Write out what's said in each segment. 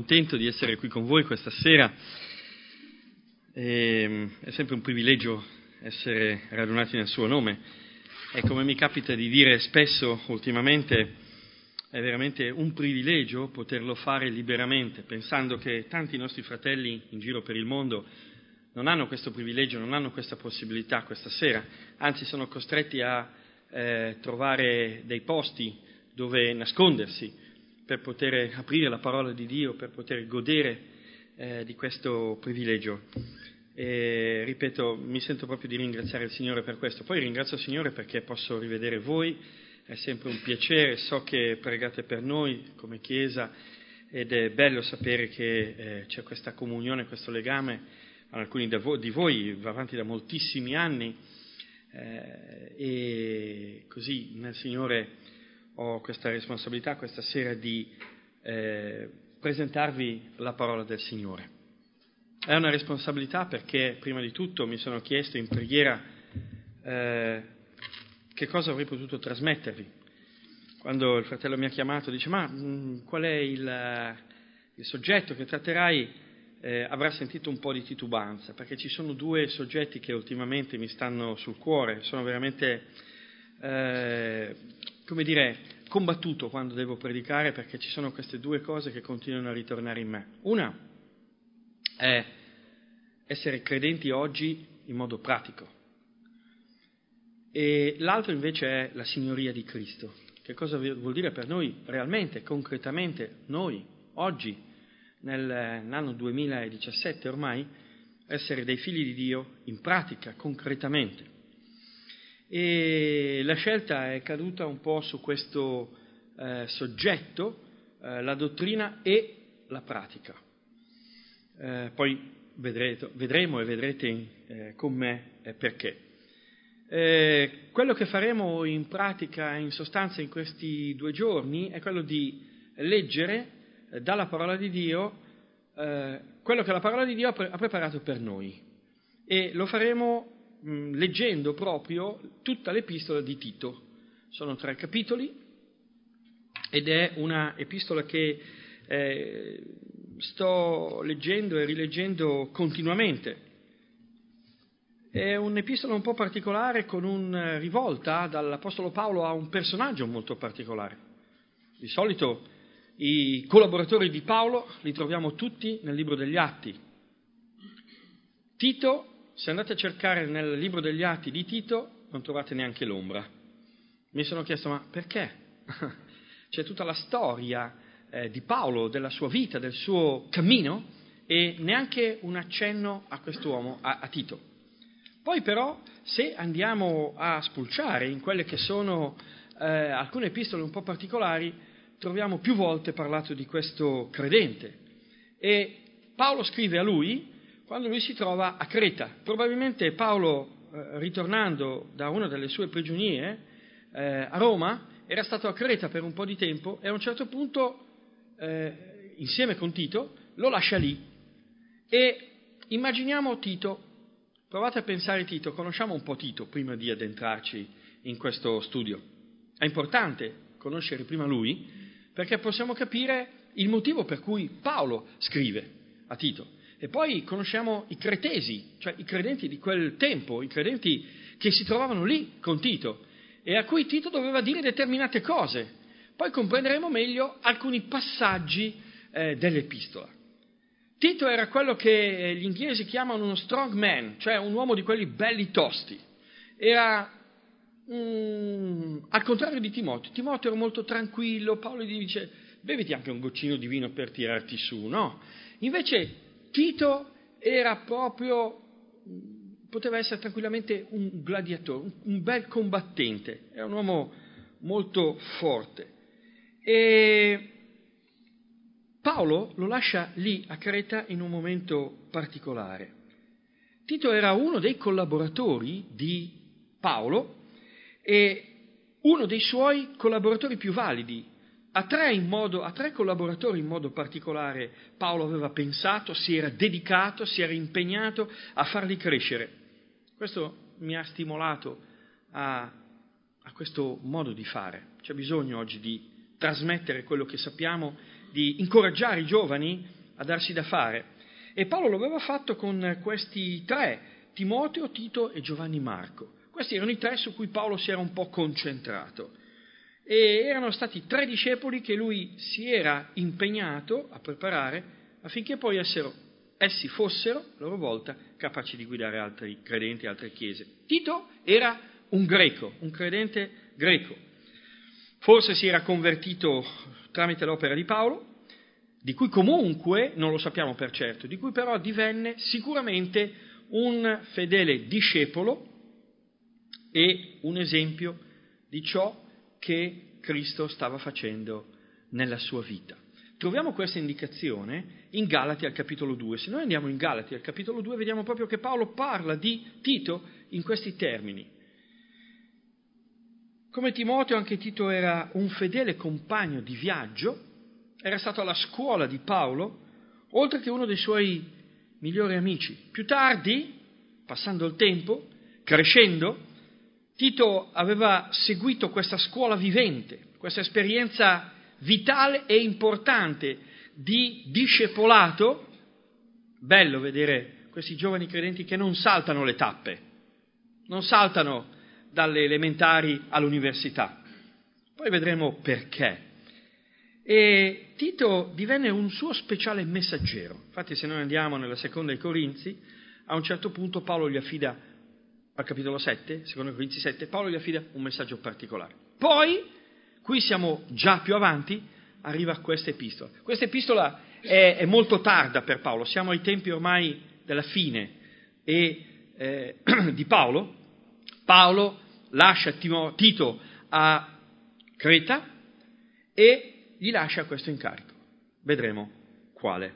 contento di essere qui con voi questa sera. È sempre un privilegio essere radunati nel suo nome e, come mi capita di dire spesso ultimamente, è veramente un privilegio poterlo fare liberamente, pensando che tanti nostri fratelli in giro per il mondo non hanno questo privilegio, non hanno questa possibilità questa sera, anzi sono costretti a trovare dei posti dove nascondersi per poter aprire la parola di Dio, per poter godere di questo privilegio. E, ripeto, mi sento proprio di ringraziare il Signore per questo. Poi ringrazio il Signore perché posso rivedere voi, è sempre un piacere, so che pregate per noi come Chiesa ed è bello sapere che c'è questa comunione, questo legame. Alcuni di voi va avanti da moltissimi anni e così nel Signore ho questa responsabilità questa sera di presentarvi la parola del Signore. È una responsabilità perché prima di tutto mi sono chiesto in preghiera che cosa avrei potuto trasmettervi. Quando il fratello mi ha chiamato dice: ma qual è il soggetto che tratterai? Avrà sentito un po' di titubanza, perché ci sono due soggetti che ultimamente mi stanno sul cuore, sono veramente, combattuto quando devo predicare, perché ci sono queste due cose che continuano a ritornare in me. Una è essere credenti oggi in modo pratico e l'altro invece è la signoria di Cristo. Che cosa vuol dire per noi realmente, concretamente, noi oggi, nell'anno 2017 ormai, essere dei figli di Dio in pratica, concretamente. E la scelta è caduta un po' su questo soggetto, la dottrina e la pratica. Poi vedremo e vedrete con me perché. Quello che faremo in pratica, in sostanza, in questi 2 giorni è quello di leggere dalla parola di Dio quello che la parola di Dio ha preparato per noi, e lo faremo leggendo proprio tutta l'epistola di Tito. Sono 3 capitoli ed è una epistola che sto leggendo e rileggendo continuamente. È un'epistola un po' particolare, con una rivolta dall'Apostolo Paolo a un personaggio molto particolare. Di solito i collaboratori di Paolo li troviamo tutti nel libro degli Atti. Tito, se andate a cercare nel libro degli Atti di Tito, non trovate neanche l'ombra. Mi sono chiesto: ma perché? C'è tutta la storia di Paolo, della sua vita, del suo cammino, e neanche un accenno a quest'uomo, a Tito. Poi però, se andiamo a spulciare in quelle che sono alcune epistole un po' particolari, troviamo più volte parlato di questo credente, e Paolo scrive a lui quando lui si trova a Creta. Probabilmente Paolo, ritornando da una delle sue prigionie a Roma, era stato a Creta per un po' di tempo e a un certo punto, insieme con Tito, lo lascia lì. E immaginiamo Tito, provate a pensare Tito, conosciamo un po' Tito prima di addentrarci in questo studio. È importante conoscere prima lui, perché possiamo capire il motivo per cui Paolo scrive a Tito. E poi conosciamo i cretesi, cioè i credenti di quel tempo, i credenti che si trovavano lì con Tito e a cui Tito doveva dire determinate cose. Poi comprenderemo meglio alcuni passaggi dell'epistola. Tito era quello che gli inglesi chiamano uno strong man, cioè un uomo di quelli belli tosti. Era al contrario di Timoteo. Timoteo era molto tranquillo. Paolo gli dice: beviti anche un goccino di vino per tirarti su, no? Invece Tito era proprio, poteva essere tranquillamente un gladiatore, un bel combattente, era un uomo molto forte. E Paolo lo lascia lì a Creta in un momento particolare. Tito era uno dei collaboratori di Paolo e uno dei suoi collaboratori più validi. A 3 collaboratori in modo particolare Paolo aveva pensato, si era dedicato, si era impegnato a farli crescere. Questo mi ha stimolato a questo modo di fare. C'è bisogno oggi di trasmettere quello che sappiamo, di incoraggiare i giovani a darsi da fare. E Paolo lo aveva fatto con questi tre, Timoteo, Tito e Giovanni Marco. Questi erano i tre su cui Paolo si era un po' concentrato. E erano stati 3 discepoli che lui si era impegnato a preparare affinché poi essi fossero, a loro volta, capaci di guidare altri credenti, altre chiese. Tito era un greco, un credente greco. Forse si era convertito tramite l'opera di Paolo, di cui comunque, non lo sappiamo per certo, di cui però divenne sicuramente un fedele discepolo e un esempio di ciò che Cristo stava facendo nella sua vita. Troviamo questa indicazione in Galati al capitolo 2. Se noi andiamo in Galati al capitolo 2 vediamo proprio che Paolo parla di Tito in questi termini. Come Timoteo, anche Tito era un fedele compagno di viaggio, era stato alla scuola di Paolo, oltre che uno dei suoi migliori amici. Più tardi, passando il tempo, crescendo, Tito aveva seguito questa scuola vivente, questa esperienza vitale e importante di discepolato. Bello vedere questi giovani credenti che non saltano le tappe, non saltano dalle elementari all'università. Poi vedremo perché. E Tito divenne un suo speciale messaggero. Infatti, se noi andiamo nella seconda ai Corinzi, a un certo punto Paolo gli affida, al capitolo 7, secondo Corinzi 7, Paolo gli affida un messaggio particolare. Poi, qui siamo già più avanti, arriva questa epistola. Questa epistola è molto tarda per Paolo, siamo ai tempi ormai della fine di Paolo. Paolo lascia Tito a Creta e gli lascia questo incarico. Vedremo quale.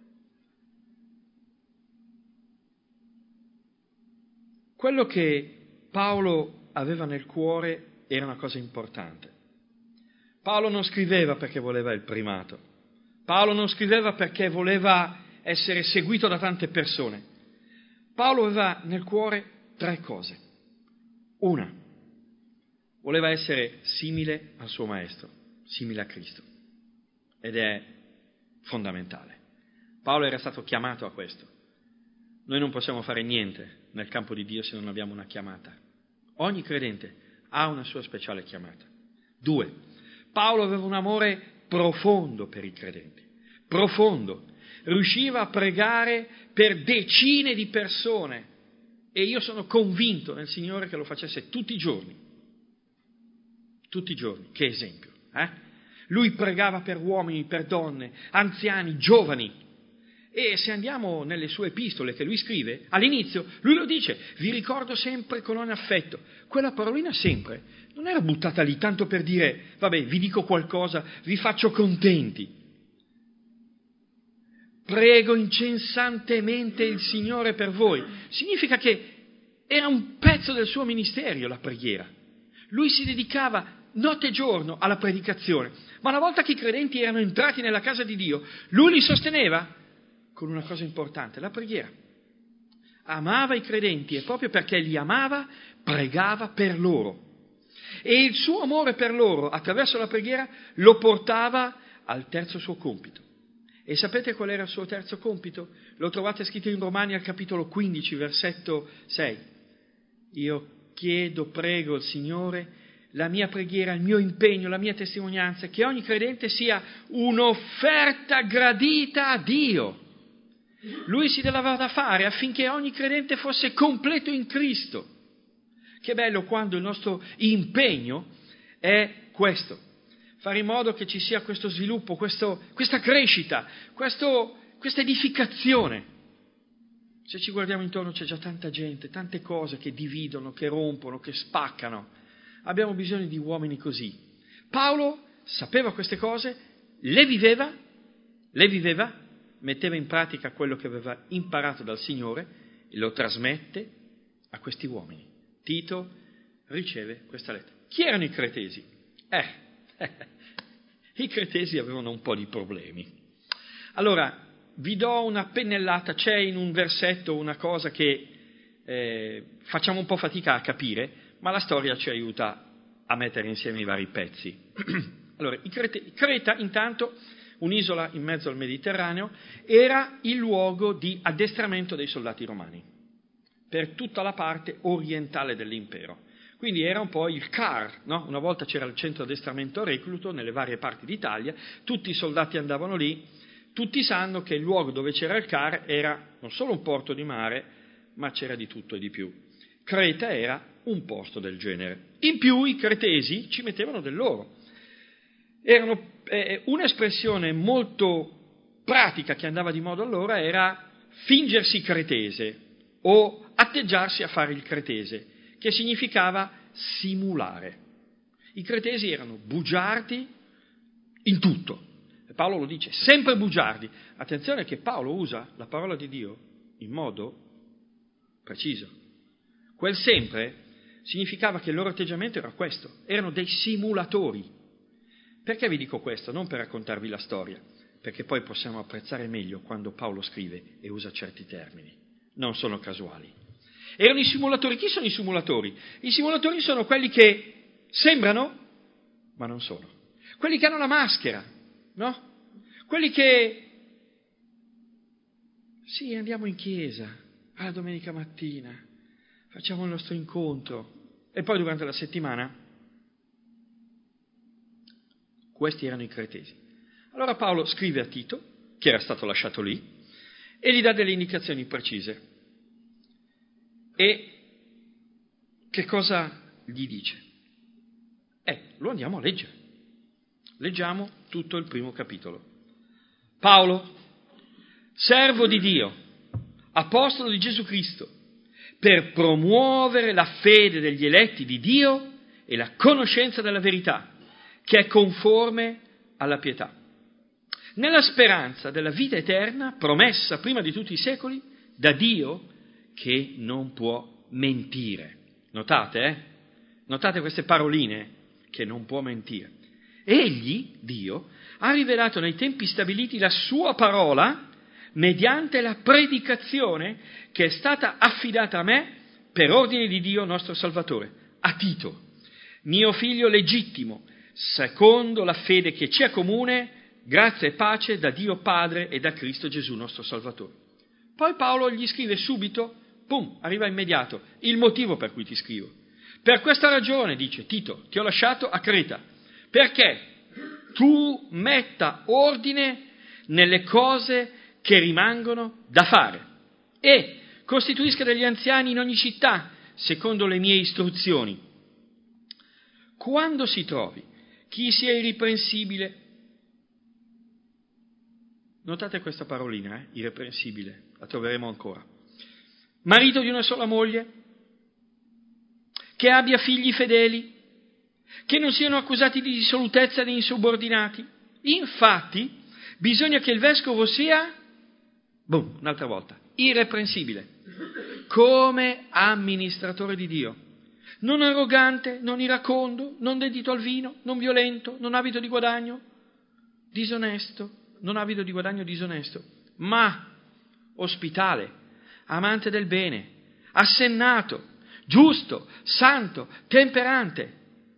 Quello che Paolo aveva nel cuore era una cosa importante. Paolo non scriveva perché voleva il primato. Paolo non scriveva perché voleva essere seguito da tante persone. Paolo aveva nel cuore 3 cose. Una, voleva essere simile al suo maestro, simile a Cristo. Ed è fondamentale. Paolo era stato chiamato a questo. Noi non possiamo fare niente nel campo di Dio se non abbiamo una chiamata. Ogni credente ha una sua speciale chiamata. 2, Paolo aveva un amore profondo per i credenti, profondo. Riusciva a pregare per decine di persone e io sono convinto nel Signore che lo facesse tutti i giorni. Tutti i giorni. Che esempio, eh? Lui pregava per uomini, per donne, anziani, giovani. E se andiamo nelle sue epistole che lui scrive, all'inizio lui lo dice: vi ricordo sempre con ogni affetto. Quella parolina sempre non era buttata lì tanto per dire: vabbè, vi dico qualcosa, vi faccio contenti. Prego incessantemente il Signore per voi. Significa che era un pezzo del suo ministero la preghiera. Lui si dedicava notte e giorno alla predicazione, ma una volta che i credenti erano entrati nella casa di Dio, lui li sosteneva con una cosa importante, la preghiera. Amava i credenti e proprio perché li amava, pregava per loro. E il suo amore per loro, attraverso la preghiera, lo portava al terzo suo compito. E sapete qual era il suo terzo compito? Lo trovate scritto in Romani al capitolo 15, versetto 6. Io prego il Signore, la mia preghiera, il mio impegno, la mia testimonianza, che ogni credente sia un'offerta gradita a Dio. Lui si dava da fare affinché ogni credente fosse completo in Cristo. Che bello quando il nostro impegno è questo, fare in modo che ci sia questo sviluppo, questa crescita, questa edificazione. Se ci guardiamo intorno c'è già tanta gente, tante cose che dividono, che rompono, che spaccano. Abbiamo bisogno di uomini così. Paolo sapeva queste cose, le viveva, metteva in pratica quello che aveva imparato dal Signore e lo trasmette a questi uomini. Tito riceve questa lettera. Chi erano i cretesi? I cretesi avevano un po' di problemi. Allora, vi do una pennellata, c'è in un versetto una cosa che facciamo un po' fatica a capire, ma la storia ci aiuta a mettere insieme i vari pezzi. Allora, Creta intanto un'isola in mezzo al Mediterraneo, era il luogo di addestramento dei soldati romani per tutta la parte orientale dell'impero. Quindi era un po' il CAR, no? Una volta c'era il centro addestramento recluto nelle varie parti d'Italia, tutti i soldati andavano lì, tutti sanno che il luogo dove c'era il CAR era non solo un porto di mare, ma c'era di tutto e di più. Creta era un posto del genere. In più i cretesi ci mettevano del loro. Erano, un'espressione molto pratica che andava di moda allora era fingersi cretese o atteggiarsi a fare il cretese, che significava simulare. I cretesi erano bugiardi in tutto. E Paolo lo dice, sempre bugiardi. Attenzione che Paolo usa la parola di Dio in modo preciso. Quel sempre significava che il loro atteggiamento era questo, erano dei simulatori. Perché vi dico questo? Non per raccontarvi la storia, perché poi possiamo apprezzare meglio quando Paolo scrive e usa certi termini. Non sono casuali. Erano i simulatori. Chi sono i simulatori? I simulatori sono quelli che sembrano, ma non sono. Quelli che hanno la maschera, no? Quelli che, sì, andiamo in chiesa, alla domenica mattina, facciamo il nostro incontro, e poi durante la settimana, questi erano i cretesi. Allora Paolo scrive a Tito, che era stato lasciato lì, e gli dà delle indicazioni precise. E che cosa gli dice? Lo andiamo a leggere. Leggiamo tutto il primo capitolo. Paolo, servo di Dio, apostolo di Gesù Cristo, per promuovere la fede degli eletti di Dio e la conoscenza della verità, che è conforme alla pietà, nella speranza della vita eterna promessa prima di tutti i secoli da Dio che non può mentire. Notate, Notate queste paroline, che non può mentire. Egli, Dio, ha rivelato nei tempi stabiliti la sua parola mediante la predicazione che è stata affidata a me per ordine di Dio nostro Salvatore, a Tito, mio figlio legittimo, secondo la fede che ci è comune, grazia e pace da Dio Padre e da Cristo Gesù nostro Salvatore. Poi Paolo gli scrive subito, arriva immediato, il motivo per cui ti scrivo. Per questa ragione, dice Tito, ti ho lasciato a Creta, perché tu metta ordine nelle cose che rimangono da fare e costituisca degli anziani in ogni città, secondo le mie istruzioni. Quando si trovi chi sia irreprensibile, notate questa parolina, irreprensibile, la troveremo ancora, marito di una sola moglie, che abbia figli fedeli, che non siano accusati di dissolutezza né insubordinati. Infatti, bisogna che il vescovo sia, un'altra volta, irreprensibile, come amministratore di Dio, non arrogante, non iracondo, non dedito al vino, non violento, non avido di guadagno disonesto, ma ospitale, amante del bene, assennato, giusto, santo, temperante,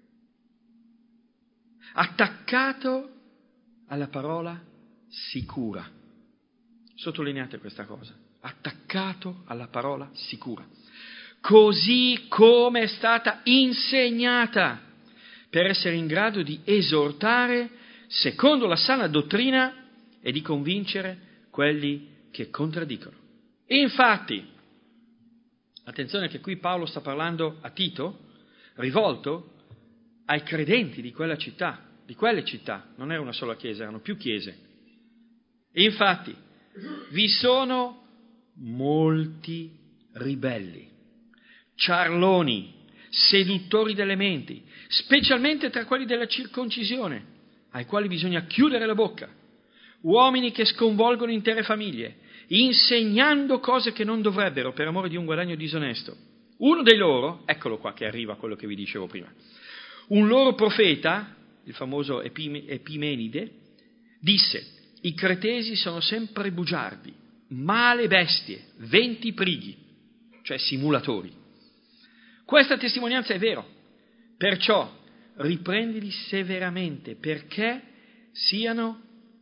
attaccato alla parola sicura. Sottolineate questa cosa, attaccato alla parola sicura, così come è stata insegnata, per essere in grado di esortare secondo la sana dottrina e di convincere quelli che contraddicono. Infatti, attenzione che qui Paolo sta parlando a Tito, rivolto ai credenti di quella città, di quelle città, non era una sola chiesa, erano più chiese. Infatti, vi sono molti ribelli, ciarloni, seduttori delle menti, specialmente tra quelli della circoncisione, ai quali bisogna chiudere la bocca, uomini che sconvolgono intere famiglie, insegnando cose che non dovrebbero per amore di un guadagno disonesto. Uno dei loro, eccolo qua che arriva a quello che vi dicevo prima, un loro profeta, il famoso Epimenide, disse: i cretesi sono sempre bugiardi, male bestie, venti prighi, cioè simulatori. Questa testimonianza è vero, perciò riprendili severamente perché siano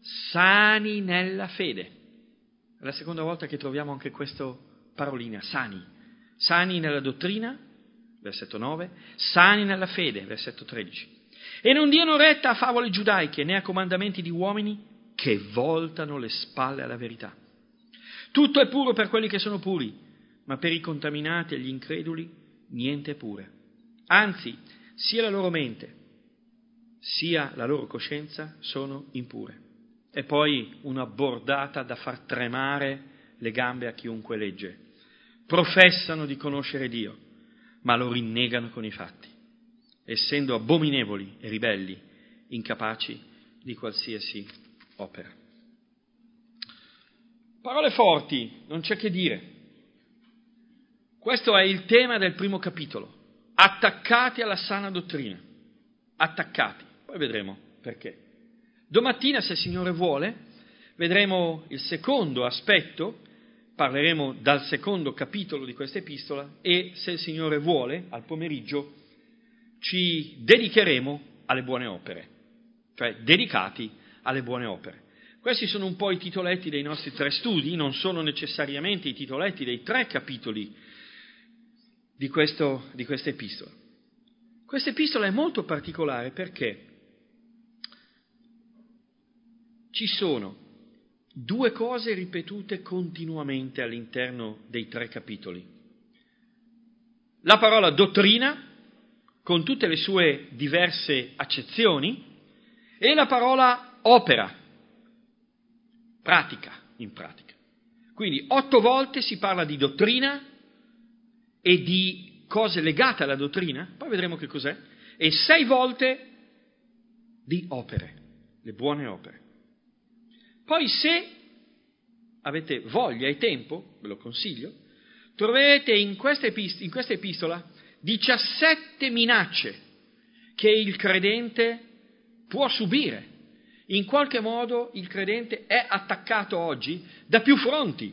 sani nella fede. È la seconda volta che troviamo anche questa parolina, sani. Sani nella dottrina, versetto 9, sani nella fede, versetto 13. E non diano retta a favole giudaiche né a comandamenti di uomini che voltano le spalle alla verità. Tutto è puro per quelli che sono puri, ma per i contaminati e gli increduli niente è pure. Anzi, sia la loro mente, sia la loro coscienza sono impure. E poi una bordata da far tremare le gambe a chiunque legge. Professano di conoscere Dio, ma lo rinnegano con i fatti, essendo abominevoli e ribelli, incapaci di qualsiasi opera. Parole forti, non c'è che dire. Questo è il tema del primo capitolo. Attaccati alla sana dottrina. Attaccati. Poi vedremo perché. Domattina, se il Signore vuole, vedremo il secondo aspetto, parleremo dal secondo capitolo di questa epistola e, se il Signore vuole, al pomeriggio ci dedicheremo alle buone opere, cioè dedicati alle buone opere. Questi sono un po' i titoletti dei nostri 3 studi, non sono necessariamente i titoletti dei 3 capitoli di questa epistola. Questa epistola è molto particolare perché ci sono 2 cose ripetute continuamente all'interno dei 3 capitoli. La parola dottrina, con tutte le sue diverse accezioni, e la parola opera, pratica, in pratica. Quindi 8 volte si parla di dottrina e di cose legate alla dottrina, poi vedremo che cos'è, e 6 volte di opere, le buone opere. Poi, se avete voglia e tempo, ve lo consiglio, troverete in questa epistola 17 minacce che il credente può subire. In qualche modo il credente è attaccato oggi da più fronti,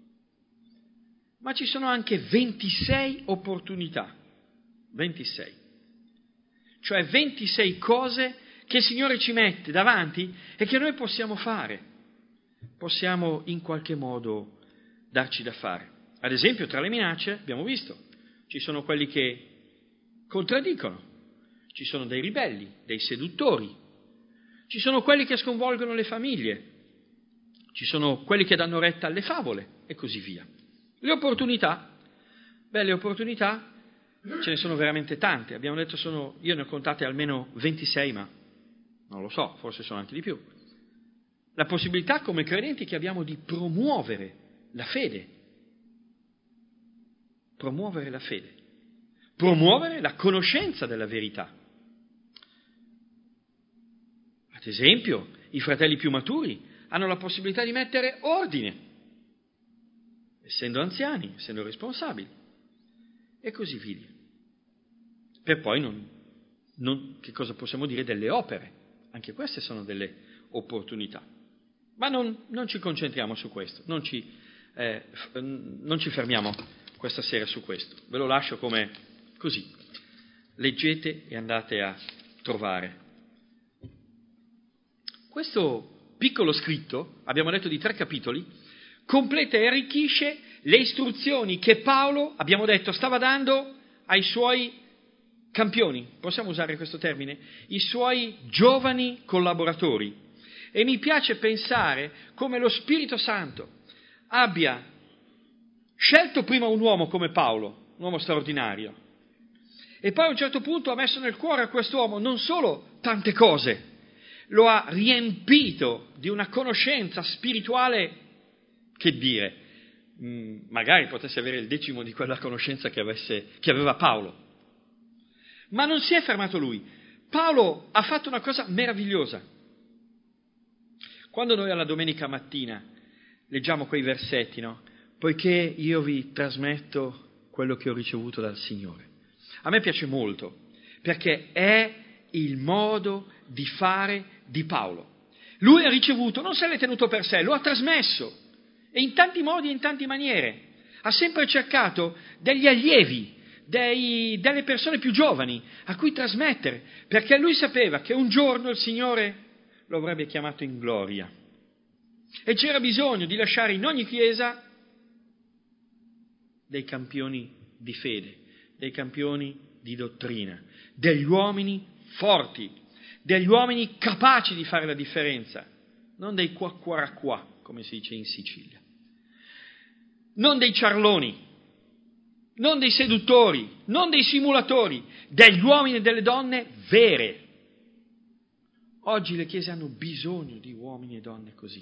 ma ci sono anche 26 opportunità, 26, cioè 26 cose che il Signore ci mette davanti e che noi possiamo fare, possiamo in qualche modo darci da fare. Ad esempio, tra le minacce, abbiamo visto, ci sono quelli che contraddicono, ci sono dei ribelli, dei seduttori, ci sono quelli che sconvolgono le famiglie, ci sono quelli che danno retta alle favole e così via. Le opportunità? Le opportunità ce ne sono veramente tante, abbiamo detto io ne ho contate almeno 26, ma non lo so, forse sono anche di più. La possibilità come credenti che abbiamo di promuovere la fede, promuovere la conoscenza della verità. Ad esempio, i fratelli più maturi hanno la possibilità di mettere ordine, essendo anziani, essendo responsabili, e così via. Per poi che cosa possiamo dire delle opere? Anche queste sono delle opportunità. Ma non ci concentriamo su questo, non ci fermiamo questa sera su questo. Ve lo lascio come così. Leggete e andate a trovare. Questo piccolo scritto, abbiamo detto di 3 capitoli, completa e arricchisce le istruzioni che Paolo, abbiamo detto, stava dando ai suoi campioni, possiamo usare questo termine, i suoi giovani collaboratori. E mi piace pensare come lo Spirito Santo abbia scelto prima un uomo come Paolo, un uomo straordinario, e poi a un certo punto ha messo nel cuore a quest'uomo non solo tante cose, lo ha riempito di una conoscenza spirituale, che dire, magari potesse avere il 10° di quella conoscenza che aveva Paolo. Ma non si è fermato lui. Paolo ha fatto una cosa meravigliosa. Quando noi alla domenica mattina leggiamo quei versetti, no? Poiché io vi trasmetto quello che ho ricevuto dal Signore. A me piace molto, perché è il modo di fare di Paolo. Lui ha ricevuto, non se l'è tenuto per sé, lo ha trasmesso, e in tanti modi e in tante maniere. Ha sempre cercato degli allievi, delle persone più giovani a cui trasmettere, perché lui sapeva che un giorno il Signore lo avrebbe chiamato in gloria. E c'era bisogno di lasciare in ogni chiesa dei campioni di fede, dei campioni di dottrina, degli uomini forti, degli uomini capaci di fare la differenza, non dei qua, come si dice in Sicilia, non dei ciarloni, non dei seduttori, non dei simulatori, degli uomini e delle donne vere. Oggi le chiese hanno bisogno di uomini e donne così.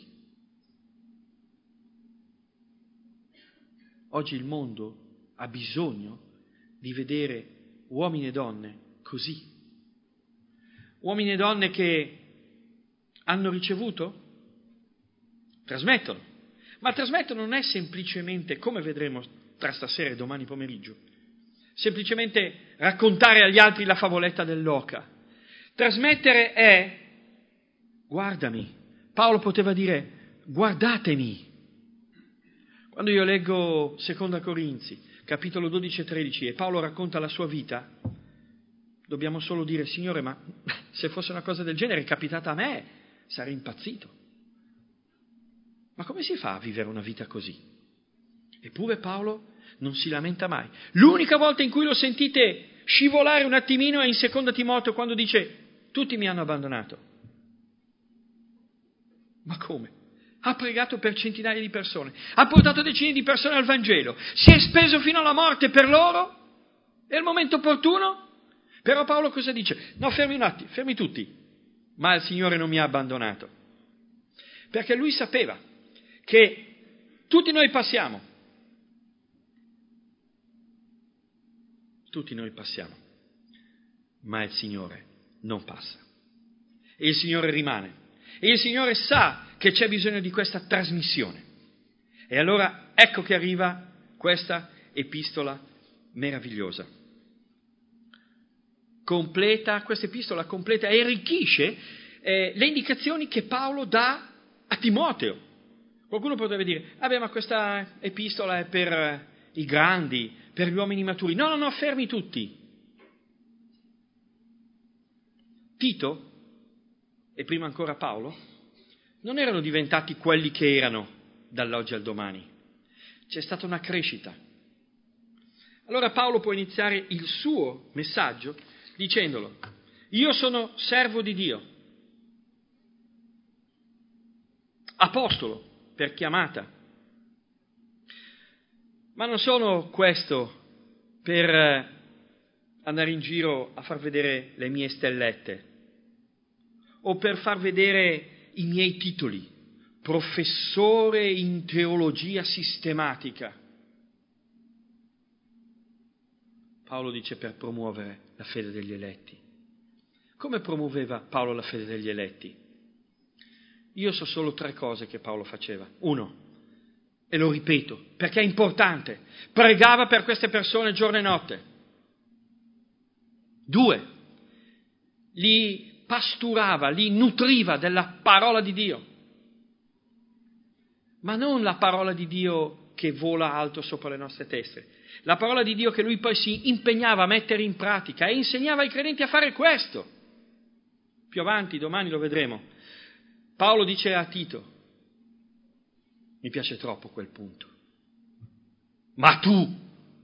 Oggi il mondo ha bisogno di vedere uomini e donne così. Uomini e donne che hanno ricevuto, trasmettono, ma trasmettono non è semplicemente, come vedremo tra stasera e domani pomeriggio, semplicemente raccontare agli altri la favoletta dell'oca. Trasmettere è guardami. Paolo poteva dire guardatemi. Quando io leggo 2 Corinzi, capitolo 12 e 13, e Paolo racconta la sua vita, dobbiamo solo dire, Signore, ma se fosse una cosa del genere capitata a me, sarei impazzito. Ma come si fa a vivere una vita così? Eppure Paolo non si lamenta mai. L'unica volta in cui lo sentite scivolare un attimino è in 2 Timoteo, quando dice, tutti mi hanno abbandonato. Ma come? Ha pregato per centinaia di persone, ha portato decine di persone al Vangelo, si è speso fino alla morte per loro, e al momento opportuno? Però Paolo cosa dice? No, fermi un attimo, fermi tutti, ma il Signore non mi ha abbandonato, perché lui sapeva che tutti noi passiamo, ma il Signore non passa, e il Signore rimane. E il Signore sa che c'è bisogno di questa trasmissione. E allora ecco che arriva questa epistola meravigliosa. Questa epistola completa e arricchisce le indicazioni che Paolo dà a Timoteo. Qualcuno potrebbe dire, ma questa epistola è per i grandi, per gli uomini maturi. No, fermi tutti. Tito, e prima ancora Paolo, non erano diventati quelli che erano dall'oggi al domani. C'è stata una crescita. Allora Paolo può iniziare il suo messaggio dicendolo, io sono servo di Dio, apostolo per chiamata, ma non sono questo per andare in giro a far vedere le mie stellette, o per far vedere i miei titoli, professore in teologia sistematica. Paolo dice per promuovere la fede degli eletti. Come promuoveva Paolo la fede degli eletti? Io so solo 3 cose che Paolo faceva. 1, e lo ripeto, perché è importante, pregava per queste persone giorno e notte. 2, li pasturava, li nutriva della parola di Dio, ma non la parola di Dio che vola alto sopra le nostre teste, la parola di Dio che lui poi si impegnava a mettere in pratica e insegnava ai credenti a fare questo. Più avanti, domani lo vedremo, Paolo dice a Tito, mi piace troppo quel punto, ma tu,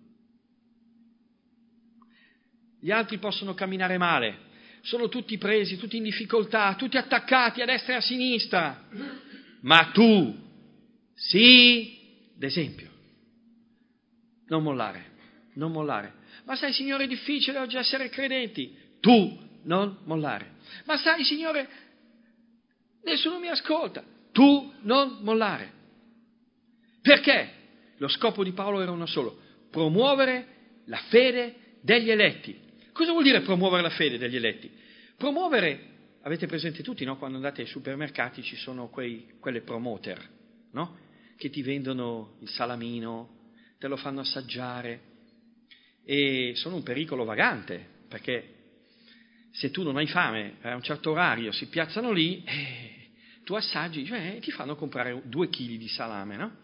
gli altri possono camminare male, sono tutti presi, tutti in difficoltà, tutti attaccati a destra e a sinistra, ma tu sii d'esempio. Non mollare. Ma sai, Signore, è difficile oggi essere credenti. Tu non mollare. Ma sai, Signore, nessuno mi ascolta. Tu non mollare. Perché? Lo scopo di Paolo era uno solo, promuovere la fede degli eletti. Cosa vuol dire promuovere la fede degli eletti? Promuovere, avete presente tutti, no? Quando andate ai supermercati ci sono quelle promoter, no? Che ti vendono il salamino, te lo fanno assaggiare e sono un pericolo vagante, perché se tu non hai fame a un certo orario si piazzano lì e tu assaggi, cioè ti fanno comprare 2 chili di salame, no?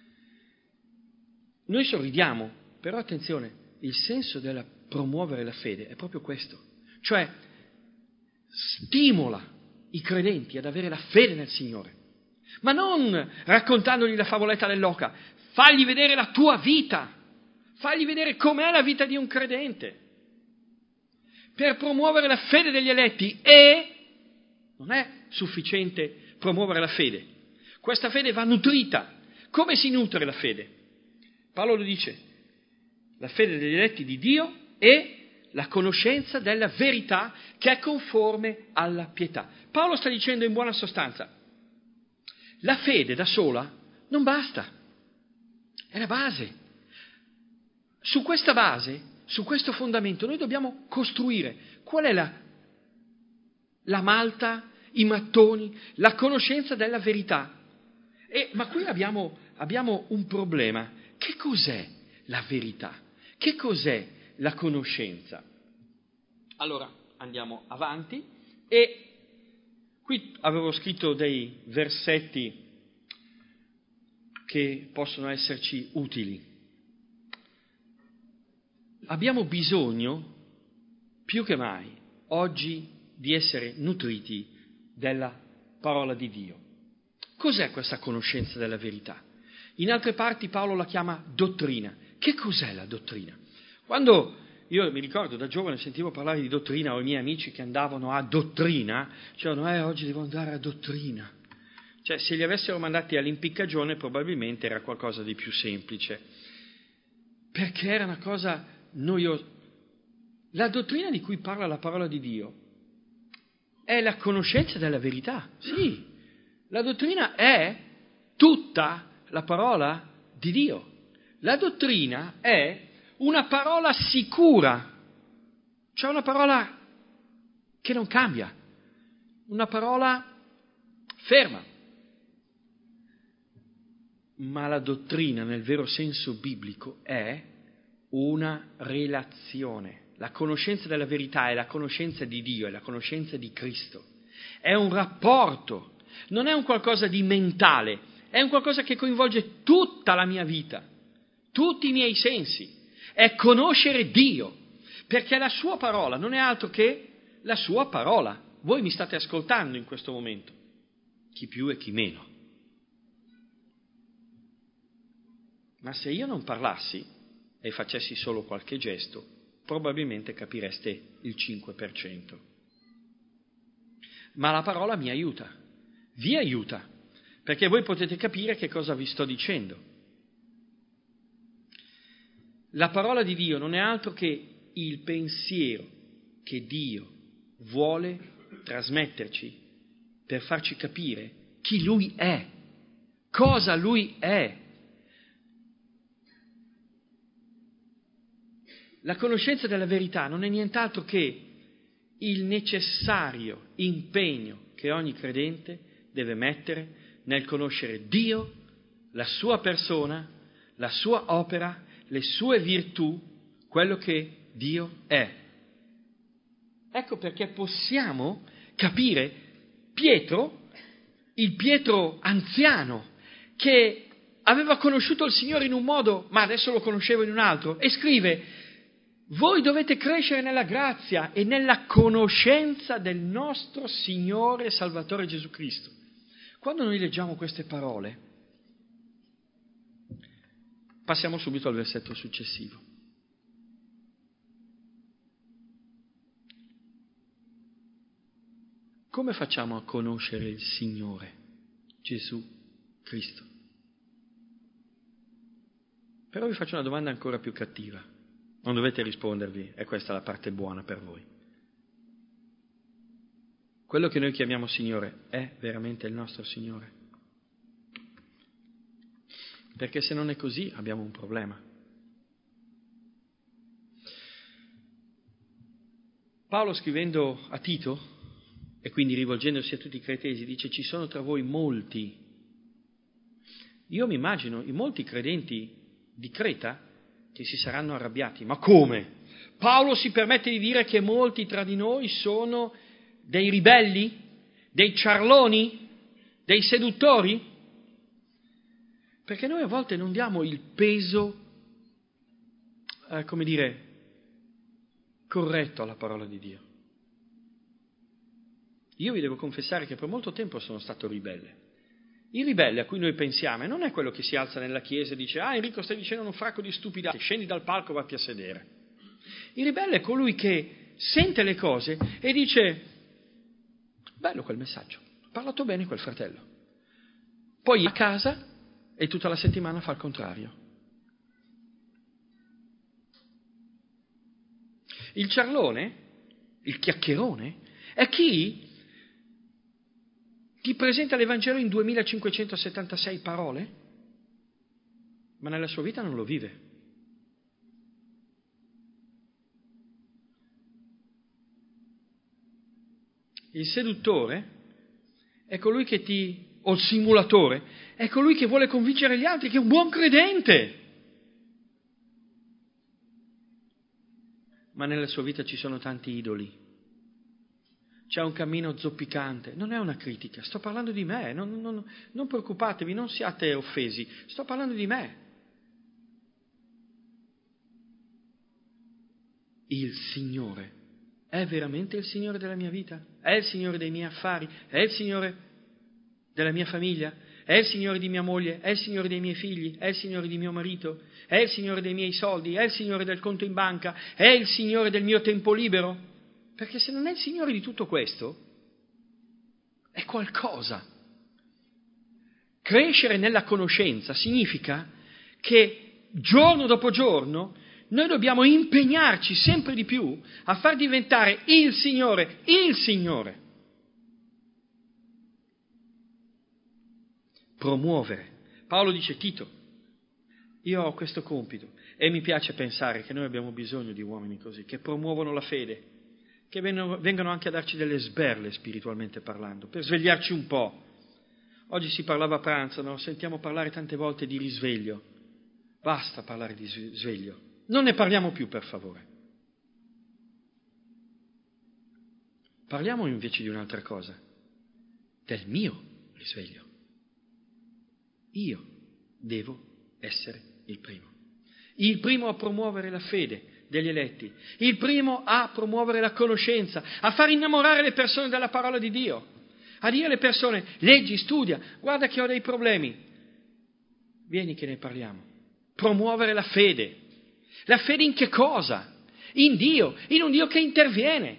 Noi sorridiamo, però attenzione, il senso della promuovere la fede è proprio questo, cioè stimola i credenti ad avere la fede nel Signore, ma non raccontandogli la favoletta dell'oca, fagli vedere la tua vita, fagli vedere com'è la vita di un credente, per promuovere la fede degli eletti. E non è sufficiente promuovere la fede, questa fede va nutrita. Come si nutre la fede? Paolo lo dice, la fede degli eletti di Dio e la conoscenza della verità che è conforme alla pietà. Paolo sta dicendo in buona sostanza, la fede da sola non basta, è la base. Su questa base, su questo fondamento, noi dobbiamo costruire. Qual è la malta, i mattoni, la conoscenza della verità? Ma qui abbiamo un problema. Che cos'è la verità? Che cos'è la conoscenza? Allora, andiamo avanti e qui avevo scritto dei versetti che possono esserci utili. Abbiamo bisogno, più che mai, oggi di essere nutriti della parola di Dio. Cos'è questa conoscenza della verità? In altre parti Paolo la chiama dottrina. Che cos'è la dottrina? Quando io mi ricordo da giovane sentivo parlare di dottrina, o i miei amici che andavano a dottrina, dicevano oggi devo andare a dottrina. Cioè, se li avessero mandati all'impiccagione probabilmente era qualcosa di più semplice, perché era una cosa noiosa. La dottrina di cui parla la parola di Dio è la conoscenza della verità, sì. La dottrina è tutta la parola di Dio. La dottrina è una parola sicura, cioè una parola che non cambia, una parola ferma. Ma la dottrina, nel vero senso biblico, è una relazione. La conoscenza della verità è la conoscenza di Dio, è la conoscenza di Cristo. È un rapporto, non è un qualcosa di mentale, è un qualcosa che coinvolge tutta la mia vita, tutti i miei sensi. È conoscere Dio, perché la sua parola non è altro che la sua parola. Voi mi state ascoltando in questo momento, chi più e chi meno. Ma se io non parlassi e facessi solo qualche gesto, probabilmente capireste il 5%. Ma la parola mi aiuta, vi aiuta, perché voi potete capire che cosa vi sto dicendo. La parola di Dio non è altro che il pensiero che Dio vuole trasmetterci per farci capire chi Lui è, cosa Lui è. La conoscenza della verità non è nient'altro che il necessario impegno che ogni credente deve mettere nel conoscere Dio, la sua persona, la sua opera, le sue virtù, quello che Dio è. Ecco perché possiamo capire Pietro, il Pietro anziano, che aveva conosciuto il Signore in un modo, ma adesso lo conosceva in un altro, e scrive: voi dovete crescere nella grazia e nella conoscenza del nostro Signore e Salvatore Gesù Cristo. Quando noi leggiamo queste parole, passiamo subito al versetto successivo. Come facciamo a conoscere il Signore Gesù Cristo? Però vi faccio una domanda ancora più cattiva. Non dovete rispondervi, è questa la parte buona per voi. Quello che noi chiamiamo Signore è veramente il nostro Signore? Perché se non è così abbiamo un problema. Paolo, scrivendo a Tito, e quindi rivolgendosi a tutti i cretesi, dice: ci sono tra voi molti. Io mi immagino i molti credenti di Creta che si saranno arrabbiati. Ma come? Paolo si permette di dire che molti tra di noi sono dei ribelli, dei ciarloni, dei seduttori? Perché noi a volte non diamo il peso, corretto alla parola di Dio. Io vi devo confessare che per molto tempo sono stato ribelle. Il ribelle a cui noi pensiamo non è quello che si alza nella chiesa e dice: ah, Enrico, stai dicendo un fracco di stupidate, scendi dal palco e vatti a sedere. Il ribelle è colui che sente le cose e dice: bello quel messaggio, ha parlato bene quel fratello. Poi a casa e tutta la settimana fa il contrario. Il ciarlone, il chiacchierone, è chi ti presenta l'Evangelo in 2576 parole, ma nella sua vita non lo vive. Il seduttore è colui che o il simulatore, è colui che vuole convincere gli altri che è un buon credente. Ma nella sua vita ci sono tanti idoli. C'è un cammino zoppicante. Non è una critica, sto parlando di me. Non preoccupatevi, non siate offesi. Sto parlando di me. Il Signore è veramente il Signore della mia vita? È il Signore dei miei affari? È il Signore della mia famiglia? È il Signore di mia moglie? È il Signore dei miei figli? È il Signore di mio marito? È il Signore dei miei soldi? È il Signore del conto in banca? È il Signore del mio tempo libero? Perché se non è il Signore di tutto questo, è qualcosa. Crescere nella conoscenza significa che giorno dopo giorno noi dobbiamo impegnarci sempre di più a far diventare il Signore. Promuovere. Paolo dice: Tito, io ho questo compito e mi piace pensare che noi abbiamo bisogno di uomini così, che promuovono la fede, che vengano anche a darci delle sberle spiritualmente parlando, per svegliarci un po'. Oggi si parlava a pranzo, no? Sentiamo parlare tante volte di risveglio. Basta parlare di sveglio. Non ne parliamo più, per favore. Parliamo invece di un'altra cosa, del mio risveglio. Io devo essere il primo a promuovere la fede degli eletti, il primo a promuovere la conoscenza, a far innamorare le persone della parola di Dio, a dire alle persone: leggi, studia, guarda che ho dei problemi, vieni che ne parliamo. Promuovere la fede. La fede in che cosa? In Dio, in un Dio che interviene.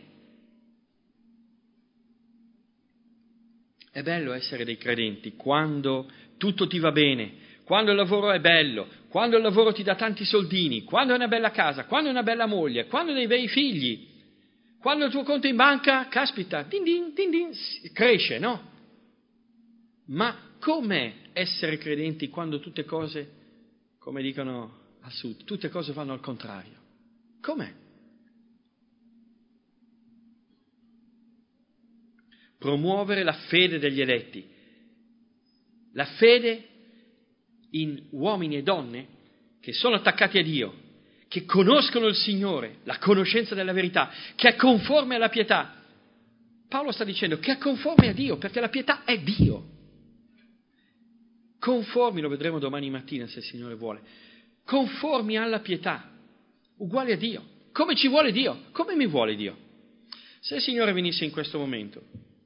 È bello essere dei credenti quando tutto ti va bene, quando il lavoro è bello, quando il lavoro ti dà tanti soldini, quando hai una bella casa, quando hai una bella moglie, quando hai dei bei figli, quando il tuo conto in banca, caspita, din din, cresce, no? Ma com'è essere credenti quando tutte cose, come dicono al sud, tutte cose vanno al contrario? Com'è? Promuovere la fede degli eletti, la fede in uomini e donne che sono attaccati a Dio, che conoscono il Signore, la conoscenza della verità, che è conforme alla pietà. Paolo sta dicendo che è conforme a Dio, perché la pietà è Dio. Conformi, lo vedremo domani mattina se il Signore vuole, conformi alla pietà, uguali a Dio. Come ci vuole Dio? Come mi vuole Dio? Se il Signore venisse in questo momento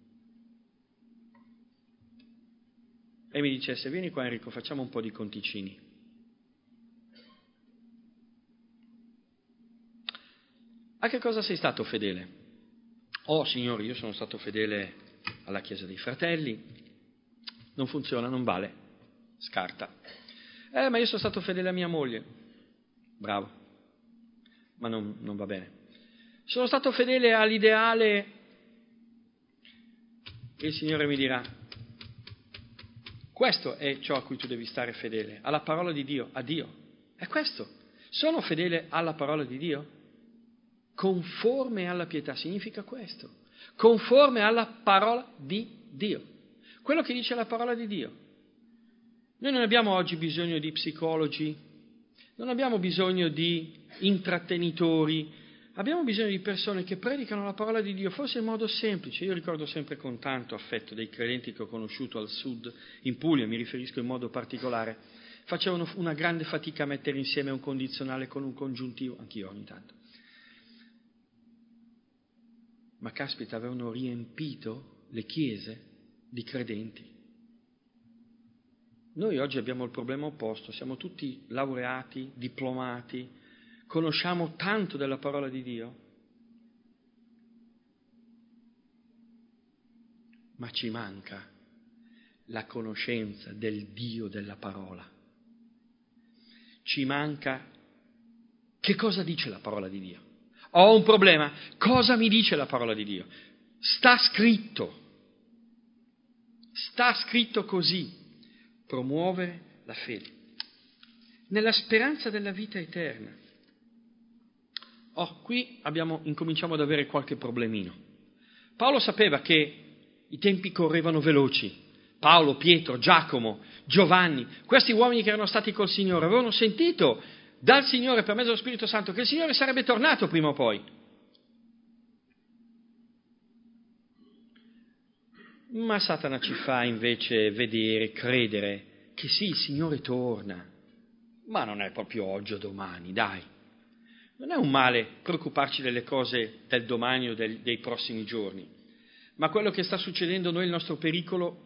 e mi dicesse: vieni qua Enrico, facciamo un po' di conticini. A che cosa sei stato fedele? Oh Signore, io sono stato fedele alla Chiesa dei Fratelli. Non funziona, non vale, scarta. Ma io sono stato fedele a mia moglie. Bravo, ma non va bene. Sono stato fedele all'ideale. Il Signore mi dirà: questo è ciò a cui tu devi stare fedele, alla parola di Dio, a Dio. È questo. Sono fedele alla parola di Dio? Conforme alla pietà significa questo. Conforme alla parola di Dio. Quello che dice la parola di Dio. Noi non abbiamo oggi bisogno di psicologi, non abbiamo bisogno di intrattenitori, abbiamo bisogno di persone che predicano la parola di Dio, forse in modo semplice. Io ricordo sempre con tanto affetto dei credenti che ho conosciuto al sud, in Puglia, mi riferisco in modo particolare, facevano una grande fatica a mettere insieme un condizionale con un congiuntivo, anch'io ogni tanto. Ma caspita, avevano riempito le chiese di credenti. Noi oggi abbiamo il problema opposto, siamo tutti laureati, diplomati, conosciamo tanto della parola di Dio, ma ci manca la conoscenza del Dio della parola. Ci manca che cosa dice la parola di Dio. Ho un problema, cosa mi dice la parola di Dio? Sta scritto così, promuovere la fede, nella speranza della vita eterna. Qui incominciamo ad avere qualche problemino. Paolo sapeva che i tempi correvano veloci. Paolo, Pietro, Giacomo, Giovanni, questi uomini che erano stati col Signore, avevano sentito dal Signore per mezzo dello Spirito Santo che il Signore sarebbe tornato prima o poi. Ma Satana ci fa invece vedere, credere che sì, il Signore torna, ma non è proprio oggi o domani, dai. Non è un male preoccuparci delle cose del domani o dei prossimi giorni, ma quello che sta succedendo noi, il nostro pericolo,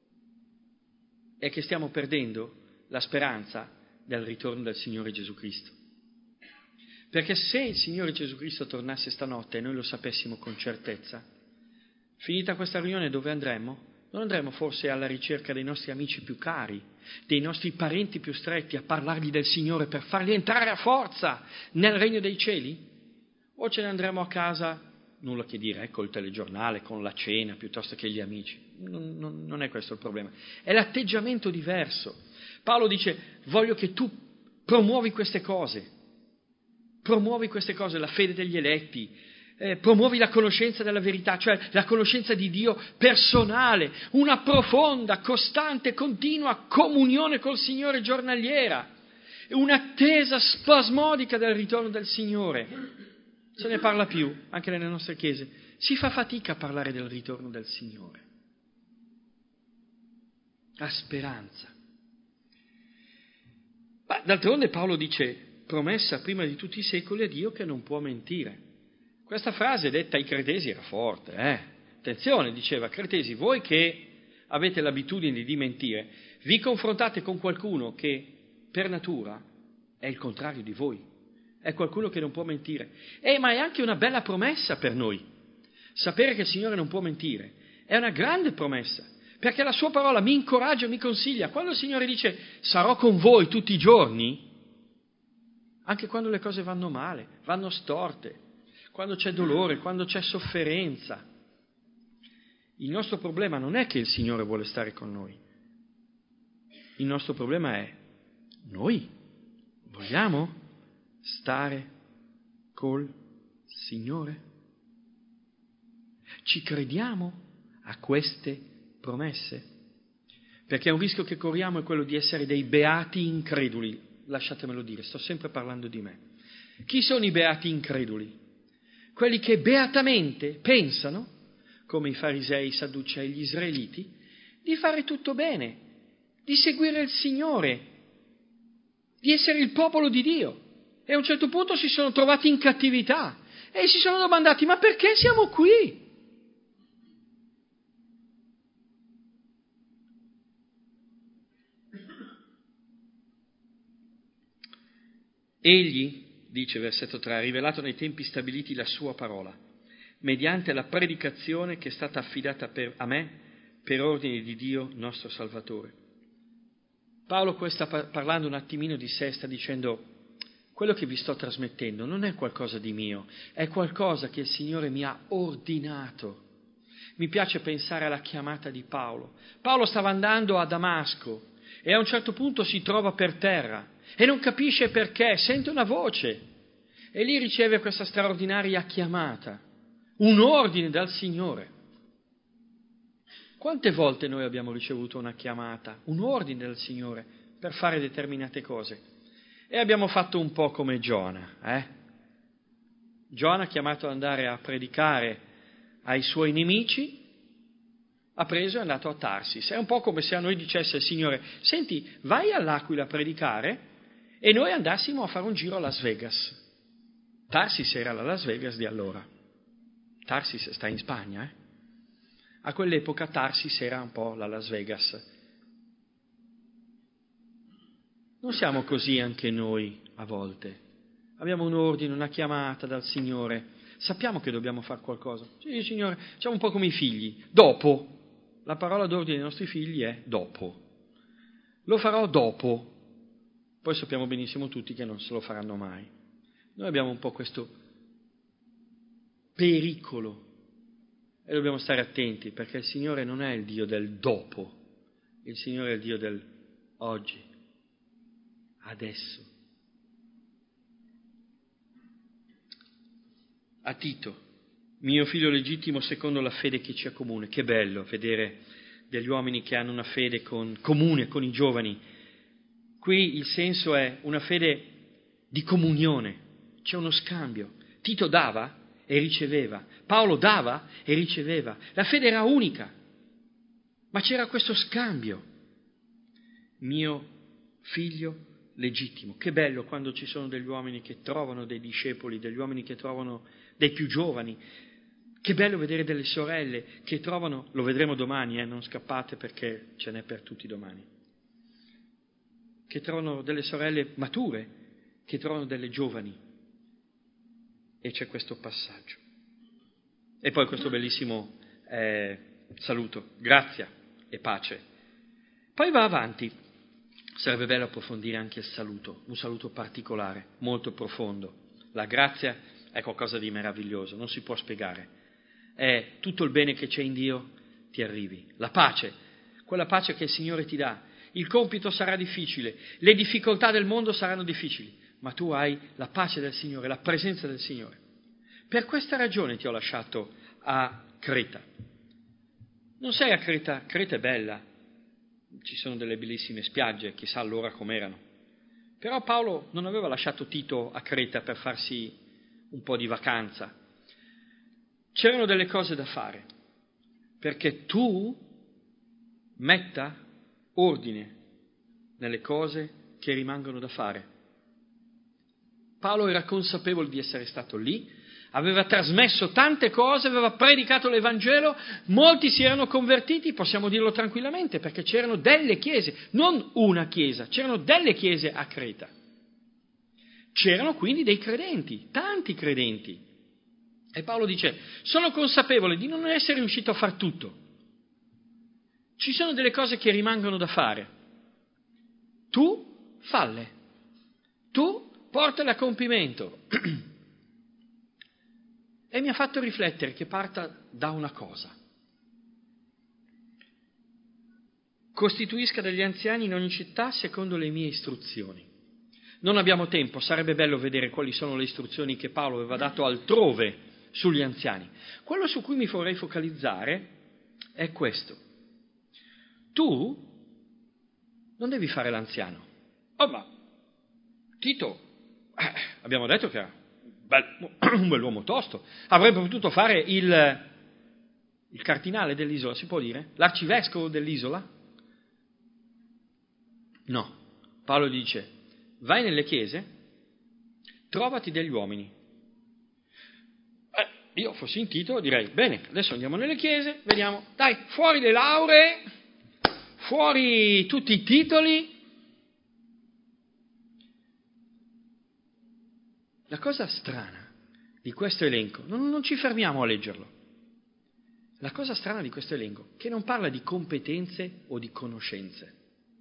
è che stiamo perdendo la speranza del ritorno del Signore Gesù Cristo. Perché se il Signore Gesù Cristo tornasse stanotte e noi lo sapessimo con certezza, finita questa riunione dove andremo? Non andremo forse alla ricerca dei nostri amici più cari, dei nostri parenti più stretti, a parlargli del Signore per farli entrare a forza nel regno dei cieli? O ce ne andremo a casa, nulla che dire, col telegiornale, con la cena, piuttosto che gli amici? Non è questo il problema. È l'atteggiamento diverso. Paolo dice, voglio che tu promuovi queste cose, la fede degli eletti, promuovi la conoscenza della verità, cioè la conoscenza di Dio personale, una profonda, costante, continua comunione col Signore giornaliera, un'attesa spasmodica del ritorno del Signore. Se ne parla più, anche nelle nostre chiese. Si fa fatica a parlare del ritorno del Signore. La speranza. Ma d'altronde Paolo dice, promessa prima di tutti i secoli a Dio che non può mentire. Questa frase detta ai cretesi era forte, Attenzione, diceva, cretesi, voi che avete l'abitudine di mentire, vi confrontate con qualcuno che per natura è il contrario di voi, è qualcuno che non può mentire. Ma è anche una bella promessa per noi. Sapere che il Signore non può mentire è una grande promessa, perché la sua parola mi incoraggia, mi consiglia. Quando il Signore dice sarò con voi tutti i giorni, anche quando le cose vanno male, vanno storte, quando c'è dolore, quando c'è sofferenza. Il nostro problema non è che il Signore vuole stare con noi. Il nostro problema è noi vogliamo stare col Signore? Ci crediamo a queste promesse? Perché un rischio che corriamo è quello di essere dei beati increduli. Lasciatemelo dire, sto sempre parlando di me. Chi sono i beati increduli? Quelli che beatamente pensano, come i farisei, i sadducei, gli israeliti, di fare tutto bene, di seguire il Signore, di essere il popolo di Dio. E a un certo punto si sono trovati in cattività e si sono domandati, ma perché siamo qui? Egli, dice versetto 3, ha rivelato nei tempi stabiliti la sua parola, mediante la predicazione che è stata affidata a me per ordine di Dio nostro Salvatore. Paolo qua sta parlando un attimino di sé, sta dicendo, quello che vi sto trasmettendo non è qualcosa di mio, è qualcosa che il Signore mi ha ordinato. Mi piace pensare alla chiamata di Paolo. Paolo stava andando a Damasco e a un certo punto si trova per terra e non capisce perché, sente una voce e lì riceve questa straordinaria chiamata, un ordine dal Signore. Quante volte noi abbiamo ricevuto una chiamata, un ordine dal Signore per fare determinate cose e abbiamo fatto un po' come Giona, Giona, chiamato ad andare a predicare ai suoi nemici, ha preso e è andato a Tarsis. È un po' come se a noi dicesse il Signore, senti, vai all'Aquila a predicare e noi andassimo a fare un giro a Las Vegas. Tarsis era la Las Vegas di allora. Tarsis sta in Spagna, A quell'epoca Tarsis era un po' la Las Vegas Non siamo così anche noi a volte. Abbiamo un ordine, una chiamata dal Signore. Sappiamo che dobbiamo fare qualcosa. Sì, Signore, siamo un po' come i figli. Dopo. La parola d'ordine dei nostri figli è dopo. Lo farò dopo. Poi sappiamo benissimo tutti che non se lo faranno mai. Noi abbiamo un po' questo pericolo e dobbiamo stare attenti, perché il Signore non è il Dio del dopo, il Signore è il Dio del oggi, adesso. A Tito, mio figlio legittimo secondo la fede che ci accomuna. Che bello vedere degli uomini che hanno una fede comune con i giovani. Qui il senso è una fede di comunione, c'è uno scambio. Tito dava e riceveva, Paolo dava e riceveva. La fede era unica, ma c'era questo scambio. Mio figlio legittimo. Che bello quando ci sono degli uomini che trovano dei discepoli, degli uomini che trovano dei più giovani. Che bello vedere delle sorelle che trovano, lo vedremo domani, non scappate perché ce n'è per tutti domani, che trovano delle sorelle mature, che trovano delle giovani. E c'è questo passaggio. E poi questo bellissimo saluto, grazia e pace. Poi va avanti. Sarebbe bello approfondire anche il saluto, un saluto particolare, molto profondo. La grazia è qualcosa di meraviglioso, non si può spiegare. È tutto il bene che c'è in Dio ti arrivi. La pace, quella pace che il Signore ti dà. Il compito sarà difficile, le difficoltà del mondo saranno difficili, ma tu hai la pace del Signore, la presenza del Signore. Per questa ragione ti ho lasciato a Creta. Non sei a Creta, Creta è bella, ci sono delle bellissime spiagge, chissà allora com'erano. Però Paolo non aveva lasciato Tito a Creta per farsi un po' di vacanza. C'erano delle cose da fare, perché tu metta ordine nelle cose che rimangono da fare. Paolo era consapevole di essere stato lì, aveva trasmesso tante cose, aveva predicato l'Evangelo, molti si erano convertiti, possiamo dirlo tranquillamente, perché c'erano delle chiese, non una chiesa, c'erano delle chiese a Creta. C'erano quindi dei credenti, tanti credenti. E Paolo dice, sono consapevole di non essere riuscito a far tutto. Ci sono delle cose che rimangono da fare. Tu falle. Tu portale a compimento. E mi ha fatto riflettere che parta da una cosa. Costituisca degli anziani in ogni città secondo le mie istruzioni. Non abbiamo tempo, sarebbe bello vedere quali sono le istruzioni che Paolo aveva dato altrove sugli anziani. Quello su cui mi vorrei focalizzare è questo. Tu non devi fare l'anziano. Oh, ma Tito, abbiamo detto che era un bell'uomo tosto, avrebbe potuto fare il cardinale dell'isola, si può dire? L'arcivescovo dell'isola? No. Paolo dice, vai nelle chiese, trovati degli uomini. Io fossi in Tito direi, bene, adesso andiamo nelle chiese, vediamo, dai, fuori le lauree, fuori tutti i titoli. La cosa strana di questo elenco, non ci fermiamo a leggerlo, la cosa strana di questo elenco, che non parla di competenze o di conoscenze,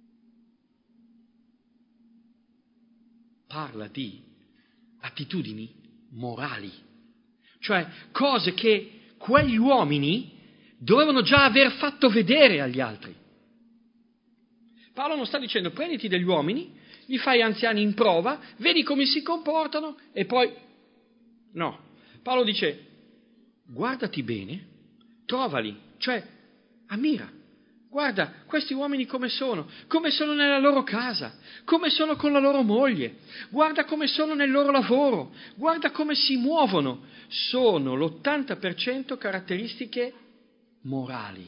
parla di attitudini morali. Cioè cose che quegli uomini dovevano già aver fatto vedere agli altri. Paolo non sta dicendo prenditi degli uomini, li fai anziani in prova, vedi come si comportano e poi... No, Paolo dice guardati bene, trovali, cioè ammira. Guarda questi uomini come sono nella loro casa, come sono con la loro moglie, guarda come sono nel loro lavoro, guarda come si muovono. Sono l'80% caratteristiche morali.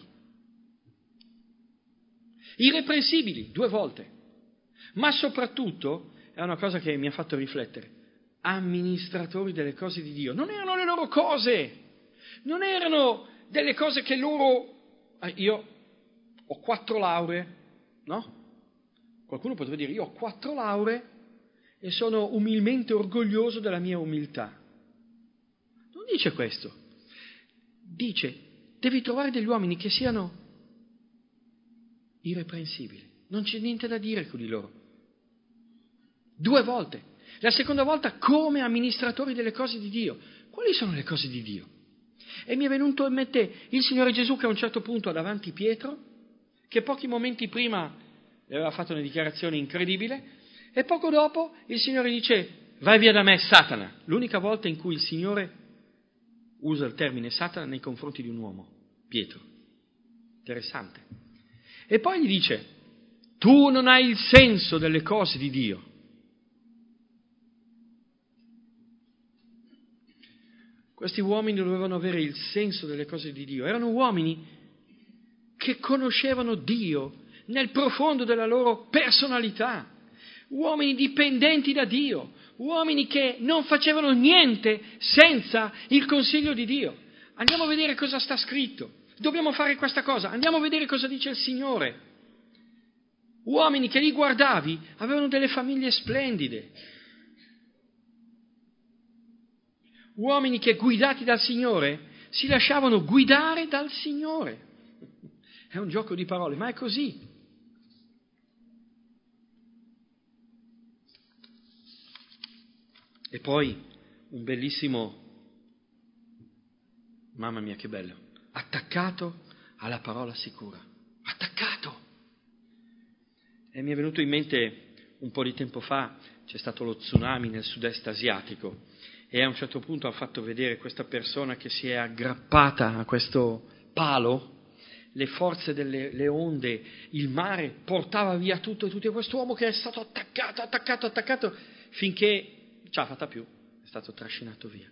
Irreprensibili, 2 volte. Ma soprattutto, è una cosa che mi ha fatto riflettere, amministratori delle cose di Dio. Non erano le loro cose, non erano delle cose che loro... Io ho 4 lauree, no? Qualcuno potrebbe dire, io ho 4 lauree e sono umilmente orgoglioso della mia umiltà. Non dice questo. Dice, devi trovare degli uomini che siano irreprensibili. Non c'è niente da dire con di loro. 2 volte. La seconda volta come amministratori delle cose di Dio. Quali sono le cose di Dio? E mi è venuto in mente il Signore Gesù che a un certo punto ha davanti Pietro, che pochi momenti prima gli aveva fatto una dichiarazione incredibile, e poco dopo il Signore dice, vai via da me, Satana. L'unica volta in cui il Signore usa il termine Satana nei confronti di un uomo, Pietro. Interessante. E poi gli dice, tu non hai il senso delle cose di Dio. Questi uomini dovevano avere il senso delle cose di Dio. Erano uomini che conoscevano Dio nel profondo della loro personalità, uomini dipendenti da Dio, uomini che non facevano niente senza il consiglio di Dio. Andiamo a vedere cosa sta scritto. Dobbiamo fare questa cosa. Andiamo a vedere cosa dice il Signore. Uomini che li guardavi avevano delle famiglie splendide. Uomini che guidati dal Signore si lasciavano guidare dal Signore. È un gioco di parole, ma è così. E poi un bellissimo, mamma mia che bello, attaccato alla parola sicura. Attaccato! E mi è venuto in mente un po' di tempo fa, c'è stato lo tsunami nel sud-est asiatico e a un certo punto ha fatto vedere questa persona che si è aggrappata a questo palo, le forze delle onde, il mare portava via tutto e tutti, e quest'uomo che è stato attaccato, finché ce l'ha fatta più, è stato trascinato via.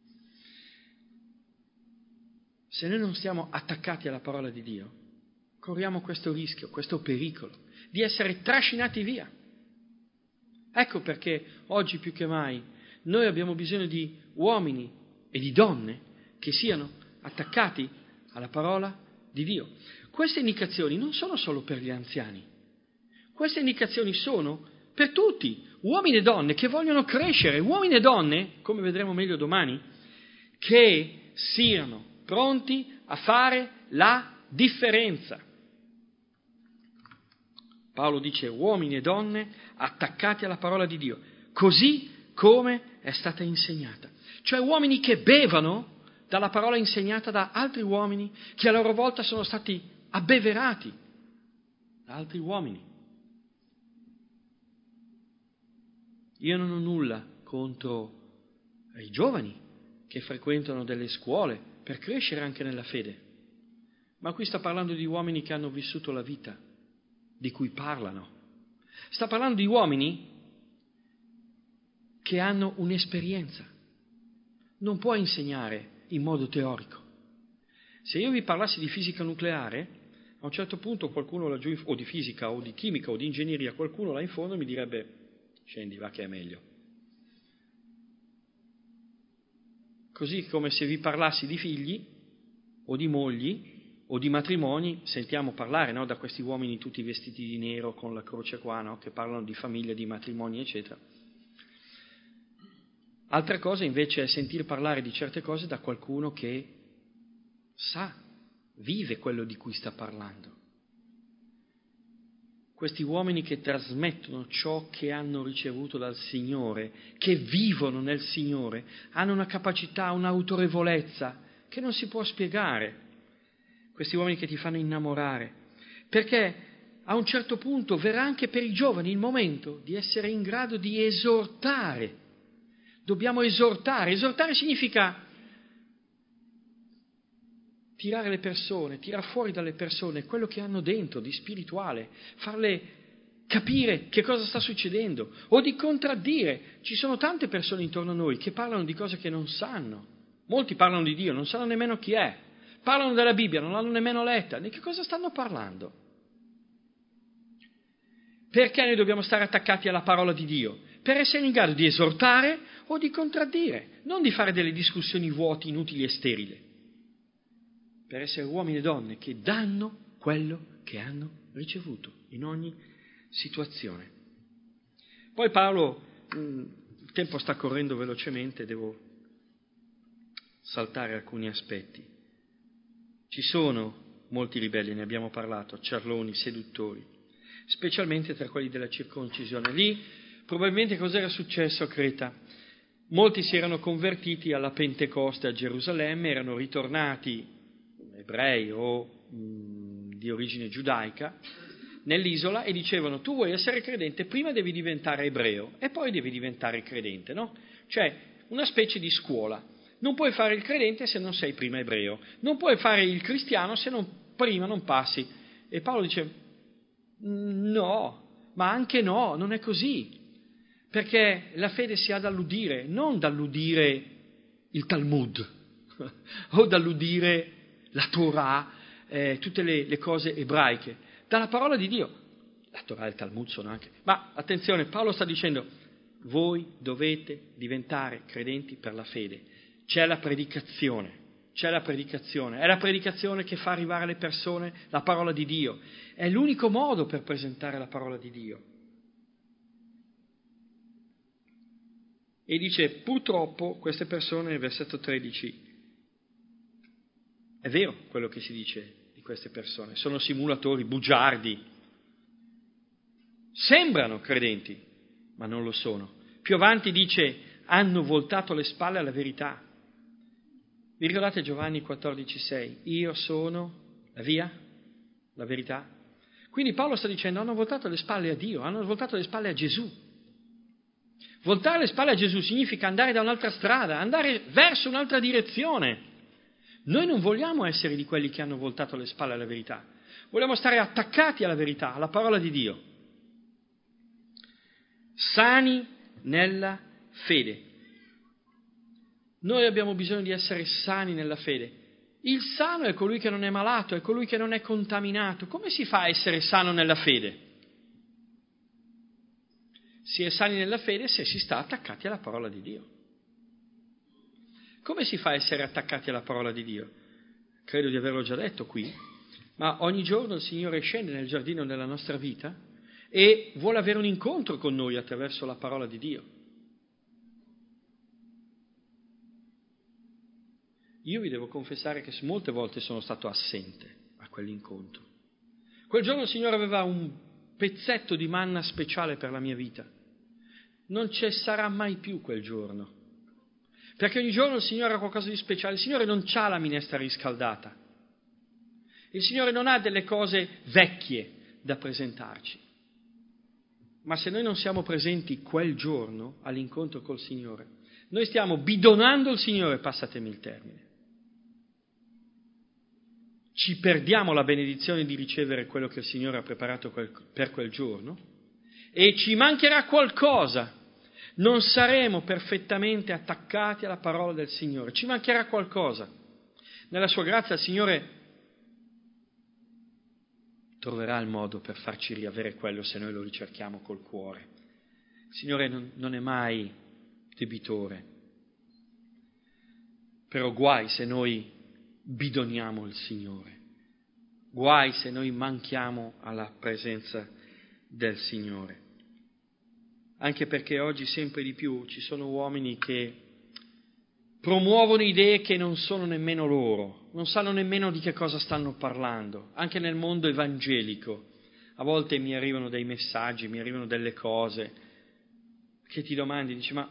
Se noi non stiamo attaccati alla parola di Dio, corriamo questo rischio, questo pericolo di essere trascinati via. Ecco perché oggi più che mai noi abbiamo bisogno di uomini e di donne che siano attaccati alla parola di Dio. Queste indicazioni non sono solo per gli anziani, queste indicazioni sono per tutti, uomini e donne che vogliono crescere, uomini e donne, come vedremo meglio domani, che siano pronti a fare la differenza. Paolo dice uomini e donne attaccati alla parola di Dio, così come è stata insegnata. Cioè uomini che bevano dalla parola insegnata da altri uomini che a loro volta sono stati abbeverati da altri uomini. Io non ho nulla contro i giovani che frequentano delle scuole per crescere anche nella fede, ma qui sta parlando di uomini che hanno vissuto la vita di cui parlano. Sta parlando di uomini che hanno un'esperienza. Non può insegnare in modo teorico. Se io vi parlassi di fisica nucleare, a un certo punto qualcuno laggiù, o di fisica, o di chimica, o di ingegneria, qualcuno là in fondo mi direbbe scendi, va che è meglio. Così come se vi parlassi di figli, o di mogli, o di matrimoni, sentiamo parlare, no, da questi uomini tutti vestiti di nero con la croce qua, no, che parlano di famiglia, di matrimoni, eccetera. Altra cosa invece è sentir parlare di certe cose da qualcuno che sa, vive quello di cui sta parlando. Questi uomini che trasmettono ciò che hanno ricevuto dal Signore, che vivono nel Signore, hanno una capacità, un'autorevolezza che non si può spiegare. Questi uomini che ti fanno innamorare, perché a un certo punto verrà anche per i giovani il momento di essere in grado di esortare. Dobbiamo esortare. Esortare significa tirare le persone, tirar fuori dalle persone quello che hanno dentro di spirituale, farle capire che cosa sta succedendo, o di contraddire. Ci sono tante persone intorno a noi che parlano di cose che non sanno. Molti parlano di Dio, non sanno nemmeno chi è. Parlano della Bibbia, non l'hanno nemmeno letta. Di che cosa stanno parlando? Perché noi dobbiamo stare attaccati alla parola di Dio? Per essere in grado di esortare o di contraddire, non di fare delle discussioni vuote, inutili e sterili. Per essere uomini e donne che danno quello che hanno ricevuto in ogni situazione. Poi Paolo, il tempo sta correndo velocemente, devo saltare alcuni aspetti. Ci sono molti ribelli, ne abbiamo parlato, ciarloni, seduttori, specialmente tra quelli della circoncisione. Lì probabilmente cos'era successo a Creta? Molti si erano convertiti alla Pentecoste a Gerusalemme, erano ritornati ebrei o di origine giudaica nell'isola e dicevano: tu vuoi essere credente, prima devi diventare ebreo e poi devi diventare credente, no? Cioè una specie di scuola. Non puoi fare il credente se non sei prima ebreo, non puoi fare il cristiano se prima non passi. E Paolo dice: no, ma anche no, non è così, perché la fede si ha dall'udire, non dall'udire il Talmud o dall'udire la Torah, tutte le cose ebraiche, dalla parola di Dio. La Torah e il Talmud sono anche... Ma attenzione, Paolo sta dicendo: voi dovete diventare credenti per la fede. C'è la predicazione, è la predicazione che fa arrivare alle persone la parola di Dio. È l'unico modo per presentare la parola di Dio. E dice: purtroppo queste persone, versetto 13, è vero quello che si dice di queste persone, sono simulatori, bugiardi, sembrano credenti, ma non lo sono. Più avanti dice: hanno voltato le spalle alla verità. Vi ricordate Giovanni 14,6? Io sono la via, la verità. Quindi Paolo sta dicendo: hanno voltato le spalle a Dio, hanno voltato le spalle a Gesù. Voltare le spalle a Gesù significa andare da un'altra strada, andare verso un'altra direzione. Noi non vogliamo essere di quelli che hanno voltato le spalle alla verità, vogliamo stare attaccati alla verità, alla parola di Dio. Sani nella fede. Noi abbiamo bisogno di essere sani nella fede. Il sano è colui che non è malato, è colui che non è contaminato. Come si fa a essere sano nella fede? Si è sani nella fede se si sta attaccati alla parola di Dio. Come si fa a essere attaccati alla parola di Dio? Credo di averlo già detto qui, ma ogni giorno il Signore scende nel giardino della nostra vita e vuole avere un incontro con noi attraverso la parola di Dio. Io vi devo confessare che molte volte sono stato assente a quell'incontro. Quel giorno il Signore aveva un pezzetto di manna speciale per la mia vita. Non ci sarà mai più quel giorno, perché ogni giorno il Signore ha qualcosa di speciale. Il Signore non ha la minestra riscaldata, il Signore non ha delle cose vecchie da presentarci. Ma se noi non siamo presenti quel giorno all'incontro col Signore, noi stiamo bidonando il Signore, passatemi il termine. Ci perdiamo la benedizione di ricevere quello che il Signore ha preparato per quel giorno e ci mancherà qualcosa. Non saremo perfettamente attaccati alla parola del Signore, ci mancherà qualcosa. Nella sua grazia il Signore troverà il modo per farci riavere quello se noi lo ricerchiamo col cuore. Il Signore non è mai debitore, però guai se noi bidoniamo il Signore, guai se noi manchiamo alla presenza del Signore. Anche perché oggi sempre di più ci sono uomini che promuovono idee che non sono nemmeno loro, non sanno nemmeno di che cosa stanno parlando. Anche nel mondo evangelico a volte mi arrivano dei messaggi, mi arrivano delle cose che ti domandi, dici ma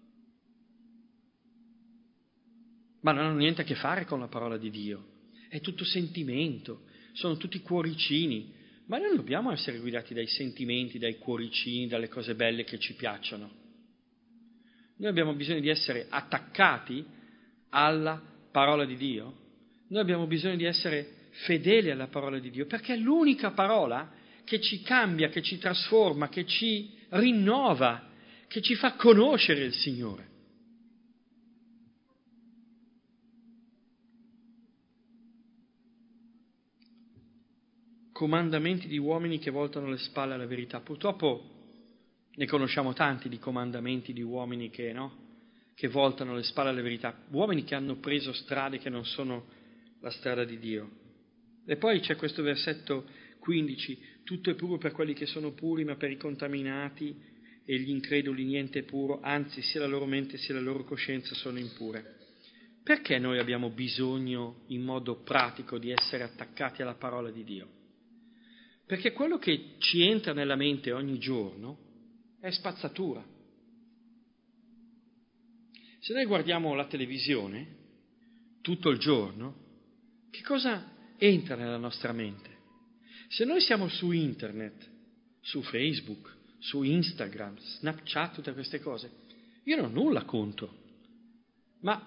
non hanno niente a che fare con la parola di Dio, è tutto sentimento, sono tutti cuoricini. Ma noi non dobbiamo essere guidati dai sentimenti, dai cuoricini, dalle cose belle che ci piacciono. Noi abbiamo bisogno di essere attaccati alla parola di Dio, noi abbiamo bisogno di essere fedeli alla parola di Dio, perché è l'unica parola che ci cambia, che ci trasforma, che ci rinnova, che ci fa conoscere il Signore. Comandamenti di uomini che voltano le spalle alla verità. Purtroppo ne conosciamo tanti di comandamenti di uomini che voltano le spalle alla verità, uomini che hanno preso strade che non sono la strada di Dio. E poi c'è questo versetto 15, tutto è puro per quelli che sono puri, ma per i contaminati e gli increduli niente è puro, anzi sia la loro mente sia la loro coscienza sono impure. Perché noi abbiamo bisogno in modo pratico di essere attaccati alla parola di Dio? Perché quello che ci entra nella mente ogni giorno è spazzatura. Se noi guardiamo la televisione tutto il giorno, che cosa entra nella nostra mente? Se noi siamo su internet, su Facebook, su Instagram, Snapchat, tutte queste cose, io non ho nulla contro, ma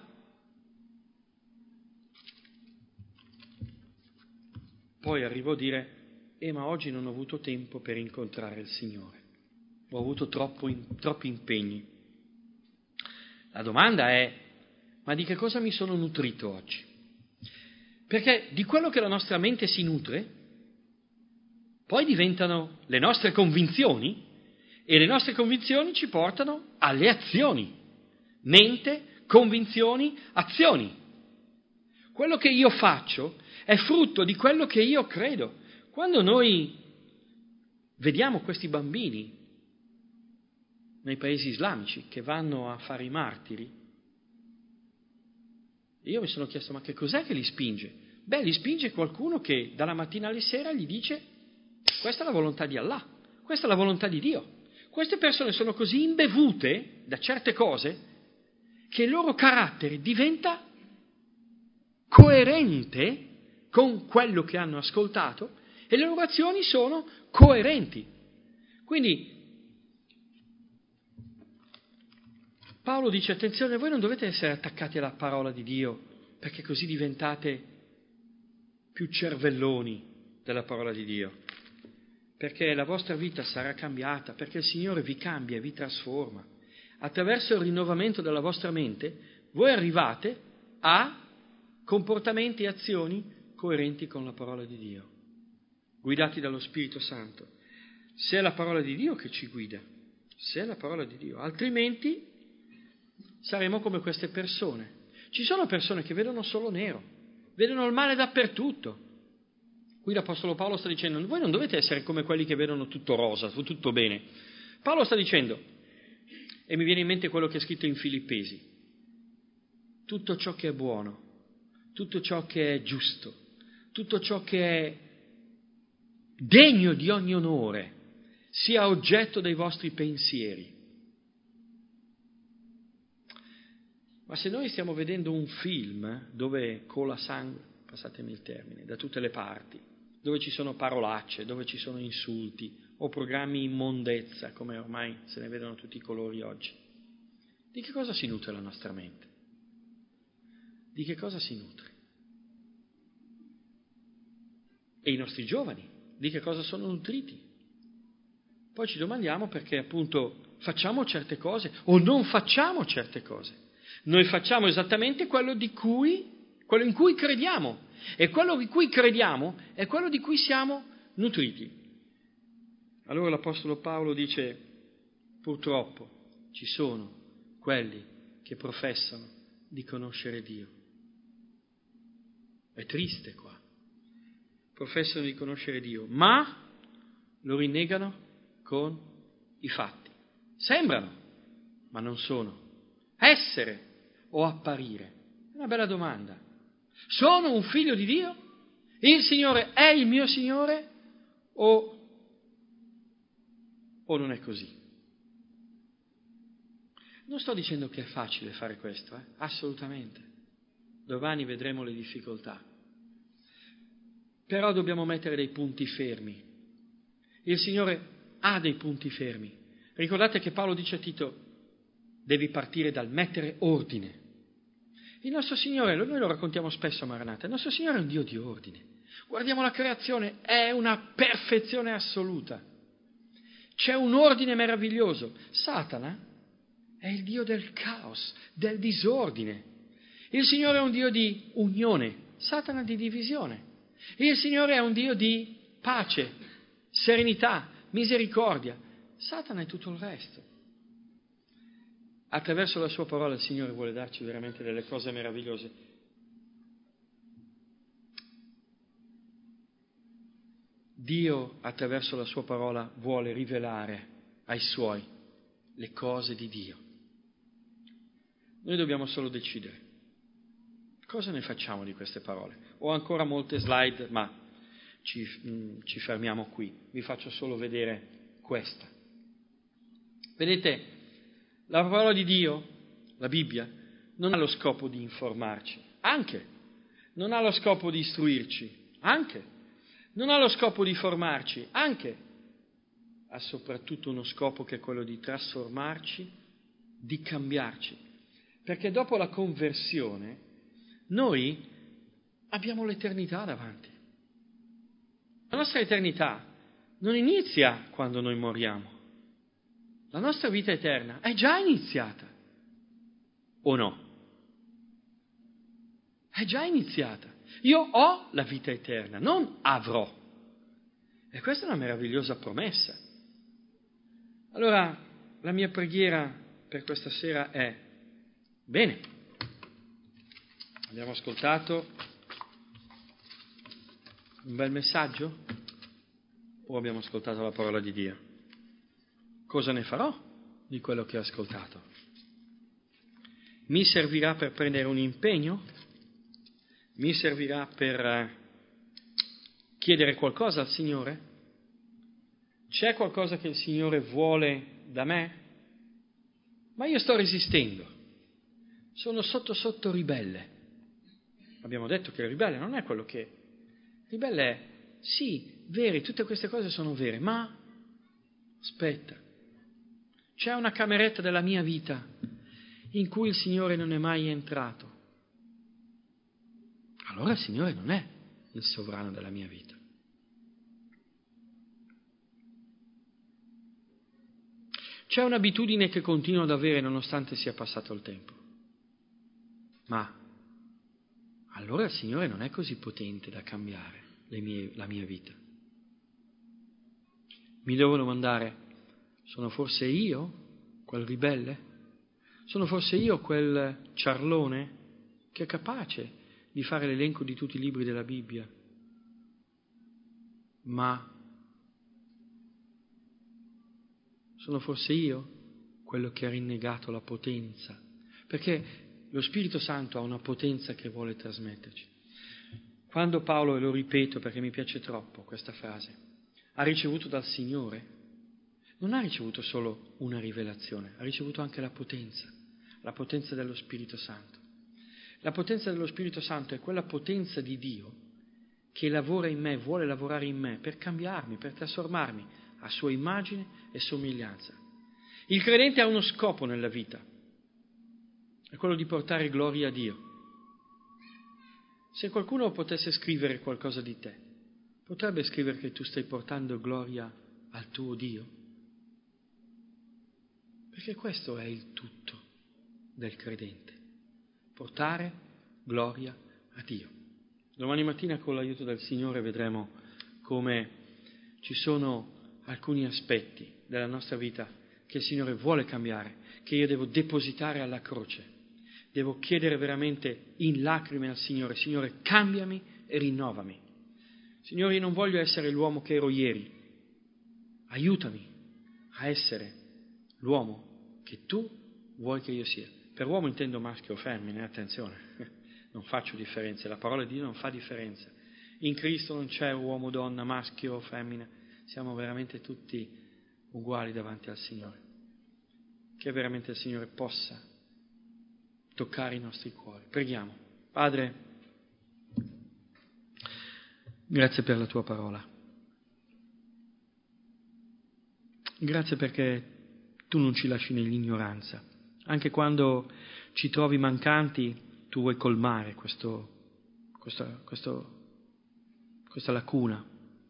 poi arrivo a dire, ma oggi non ho avuto tempo per incontrare il Signore, ho avuto troppi impegni. La domanda è, ma di che cosa mi sono nutrito oggi? Perché di quello che la nostra mente si nutre, poi diventano le nostre convinzioni e le nostre convinzioni ci portano alle azioni. Mente, convinzioni, azioni. Quello che io faccio è frutto di quello che io credo. Quando noi vediamo questi bambini nei paesi islamici che vanno a fare i martiri, io mi sono chiesto, ma che cos'è che li spinge? Beh, li spinge qualcuno che dalla mattina alla sera gli dice, questa è la volontà di Allah, questa è la volontà di Dio. Queste persone sono così imbevute da certe cose che il loro carattere diventa coerente con quello che hanno ascoltato e le loro azioni sono coerenti. Quindi Paolo dice, attenzione, voi non dovete essere attaccati alla parola di Dio perché così diventate più cervelloni della parola di Dio, perché la vostra vita sarà cambiata, perché il Signore vi cambia e vi trasforma. Attraverso il rinnovamento della vostra mente voi arrivate a comportamenti e azioni coerenti con la parola di Dio, guidati dallo Spirito Santo. Se è la parola di Dio che ci guida, se è la parola di Dio, altrimenti saremo come queste persone. Ci sono persone che vedono solo nero, vedono il male dappertutto. Qui l'Apostolo Paolo sta dicendo, voi non dovete essere come quelli che vedono tutto rosa, tutto bene. Paolo sta dicendo, e mi viene in mente quello che è scritto in Filippesi, tutto ciò che è buono, tutto ciò che è giusto, tutto ciò che è degno di ogni onore, sia oggetto dei vostri pensieri. Ma se noi stiamo vedendo un film dove cola sangue, passatemi il termine, da tutte le parti, dove ci sono parolacce, dove ci sono insulti o programmi immondezza, come ormai se ne vedono tutti i colori oggi, di che cosa si nutre la nostra mente? Di che cosa si nutre? E i nostri giovani, di che cosa sono nutriti? Poi ci domandiamo perché appunto facciamo certe cose o non facciamo certe cose. Noi facciamo esattamente quello in cui crediamo, e quello in cui crediamo è quello di cui siamo nutriti. Allora l'Apostolo Paolo dice, purtroppo ci sono quelli che professano di conoscere Dio. È triste qua. Professano di conoscere Dio, ma lo rinnegano con i fatti. Sembrano, ma non sono. Essere o apparire? È una bella domanda. Sono un figlio di Dio? Il Signore è il mio Signore? O non è così? Non sto dicendo che è facile fare questo, assolutamente. Domani vedremo le difficoltà. Però dobbiamo mettere dei punti fermi. Il Signore ha dei punti fermi. Ricordate che Paolo dice a Tito, devi partire dal mettere ordine. Il nostro Signore, noi lo raccontiamo spesso a Maranatha, il nostro Signore è un Dio di ordine. Guardiamo la creazione, è una perfezione assoluta. C'è un ordine meraviglioso. Satana è il Dio del caos, del disordine. Il Signore è un Dio di unione, Satana di divisione. Il Signore è un Dio di pace, serenità, misericordia. Satana è tutto il resto. Attraverso la sua parola il Signore vuole darci veramente delle cose meravigliose. Dio attraverso la sua parola vuole rivelare ai suoi le cose di Dio. Noi dobbiamo solo decidere cosa ne facciamo di queste parole. Ho ancora molte slide, ma ci fermiamo qui. Vi faccio solo vedere questa. Vedete, la parola di Dio, la Bibbia, non ha lo scopo di informarci, anche. Non ha lo scopo di istruirci, anche. Non ha lo scopo di formarci, anche. Ha soprattutto uno scopo che è quello di trasformarci, di cambiarci. Perché dopo la conversione noi abbiamo l'eternità davanti. La nostra eternità non inizia quando noi moriamo. La nostra vita eterna è già iniziata. O no? È già iniziata. Io ho la vita eterna, non avrò. E questa è una meravigliosa promessa. Allora, la mia preghiera per questa sera è: bene, abbiamo ascoltato un bel messaggio o abbiamo ascoltato la parola di Dio? Cosa ne farò di quello che ho ascoltato? Mi servirà per prendere un impegno? Mi servirà per chiedere qualcosa al Signore? C'è qualcosa che il Signore vuole da me? Ma io sto resistendo. Sono sotto ribelle. Abbiamo detto che il ribelle non è quello che... Il ribelle è, sì, vero, tutte queste cose sono vere, ma aspetta. C'è una cameretta della mia vita in cui il Signore non è mai entrato. Allora il Signore non è il sovrano della mia vita. C'è un'abitudine che continuo ad avere nonostante sia passato il tempo. Ma allora il Signore non è così potente da cambiare la mia vita. Mi devo domandare, sono forse io quel ribelle? Sono forse io quel ciarlone che è capace di fare l'elenco di tutti i libri della Bibbia, ma sono forse io quello che ha rinnegato la potenza? Perché lo Spirito Santo ha una potenza che vuole trasmetterci. Quando Paolo, e lo ripeto perché mi piace troppo questa frase, ha ricevuto dal Signore, non ha ricevuto solo una rivelazione, ha ricevuto anche la potenza dello Spirito Santo. La potenza dello Spirito Santo è quella potenza di Dio che lavora in me, vuole lavorare in me per cambiarmi, per trasformarmi a sua immagine e somiglianza. Il credente ha uno scopo nella vita, è quello di portare gloria a Dio. Se qualcuno potesse scrivere qualcosa di te, potrebbe scrivere che tu stai portando gloria al tuo Dio? Perché questo è il tutto del credente. Portare gloria a Dio. Domani mattina con l'aiuto del Signore vedremo come ci sono alcuni aspetti della nostra vita che il Signore vuole cambiare, che io devo depositare alla croce. Devo chiedere veramente in lacrime al Signore: Signore, cambiami e rinnovami. Signore, io non voglio essere l'uomo che ero ieri. Aiutami a essere l'uomo che tu vuoi che io sia. Per uomo intendo maschio o femmina, attenzione, non faccio differenze, la parola di Dio non fa differenza. In Cristo non c'è uomo, donna, maschio o femmina, siamo veramente tutti uguali davanti al Signore. Che veramente il Signore possa toccare i nostri cuori. Preghiamo. Padre, grazie per la tua parola. Grazie perché tu non ci lasci nell'ignoranza. Anche quando ci trovi mancanti, tu vuoi colmare questa lacuna.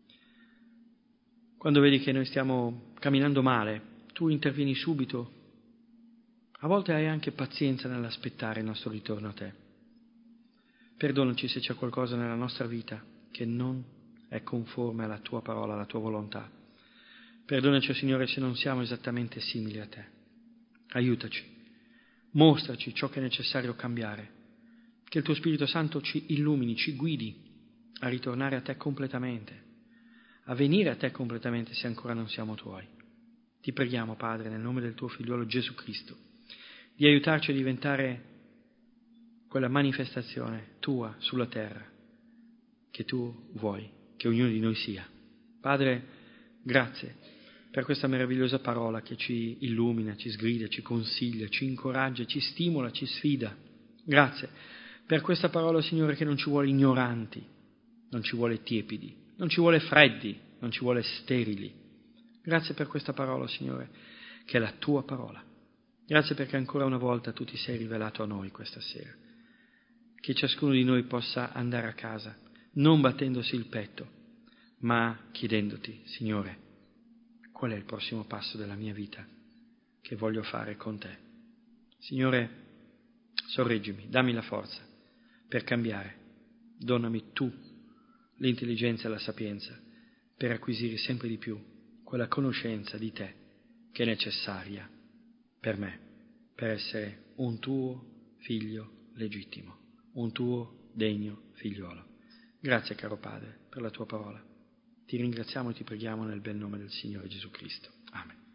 Quando vedi che noi stiamo camminando male, tu intervieni subito. A volte hai anche pazienza nell'aspettare il nostro ritorno a te. Perdonaci se c'è qualcosa nella nostra vita che non è conforme alla tua parola, alla tua volontà. Perdonaci, Signore, se non siamo esattamente simili a te. Aiutaci. Mostraci ciò che è necessario cambiare, che il tuo Spirito Santo ci illumini, ci guidi a ritornare a te completamente, a venire a te completamente se ancora non siamo tuoi. Ti preghiamo, Padre, nel nome del tuo figliuolo Gesù Cristo, di aiutarci a diventare quella manifestazione tua sulla terra che tu vuoi che ognuno di noi sia. Padre, grazie per questa meravigliosa parola che ci illumina, ci sgrida, ci consiglia, ci incoraggia, ci stimola, ci sfida. Grazie per questa parola, Signore, che non ci vuole ignoranti, non ci vuole tiepidi, non ci vuole freddi, non ci vuole sterili. Grazie per questa parola, Signore, che è la tua parola. Grazie perché ancora una volta tu ti sei rivelato a noi questa sera. Che ciascuno di noi possa andare a casa, non battendosi il petto, ma chiedendoti, Signore, qual è il prossimo passo della mia vita che voglio fare con te. Signore, sorreggimi, dammi la forza per cambiare. Donami tu l'intelligenza e la sapienza per acquisire sempre di più quella conoscenza di te che è necessaria per me, per essere un tuo figlio legittimo, un tuo degno figliuolo. Grazie, caro Padre, per la tua parola. Ti ringraziamo e ti preghiamo nel bel nome del Signore Gesù Cristo. Amen.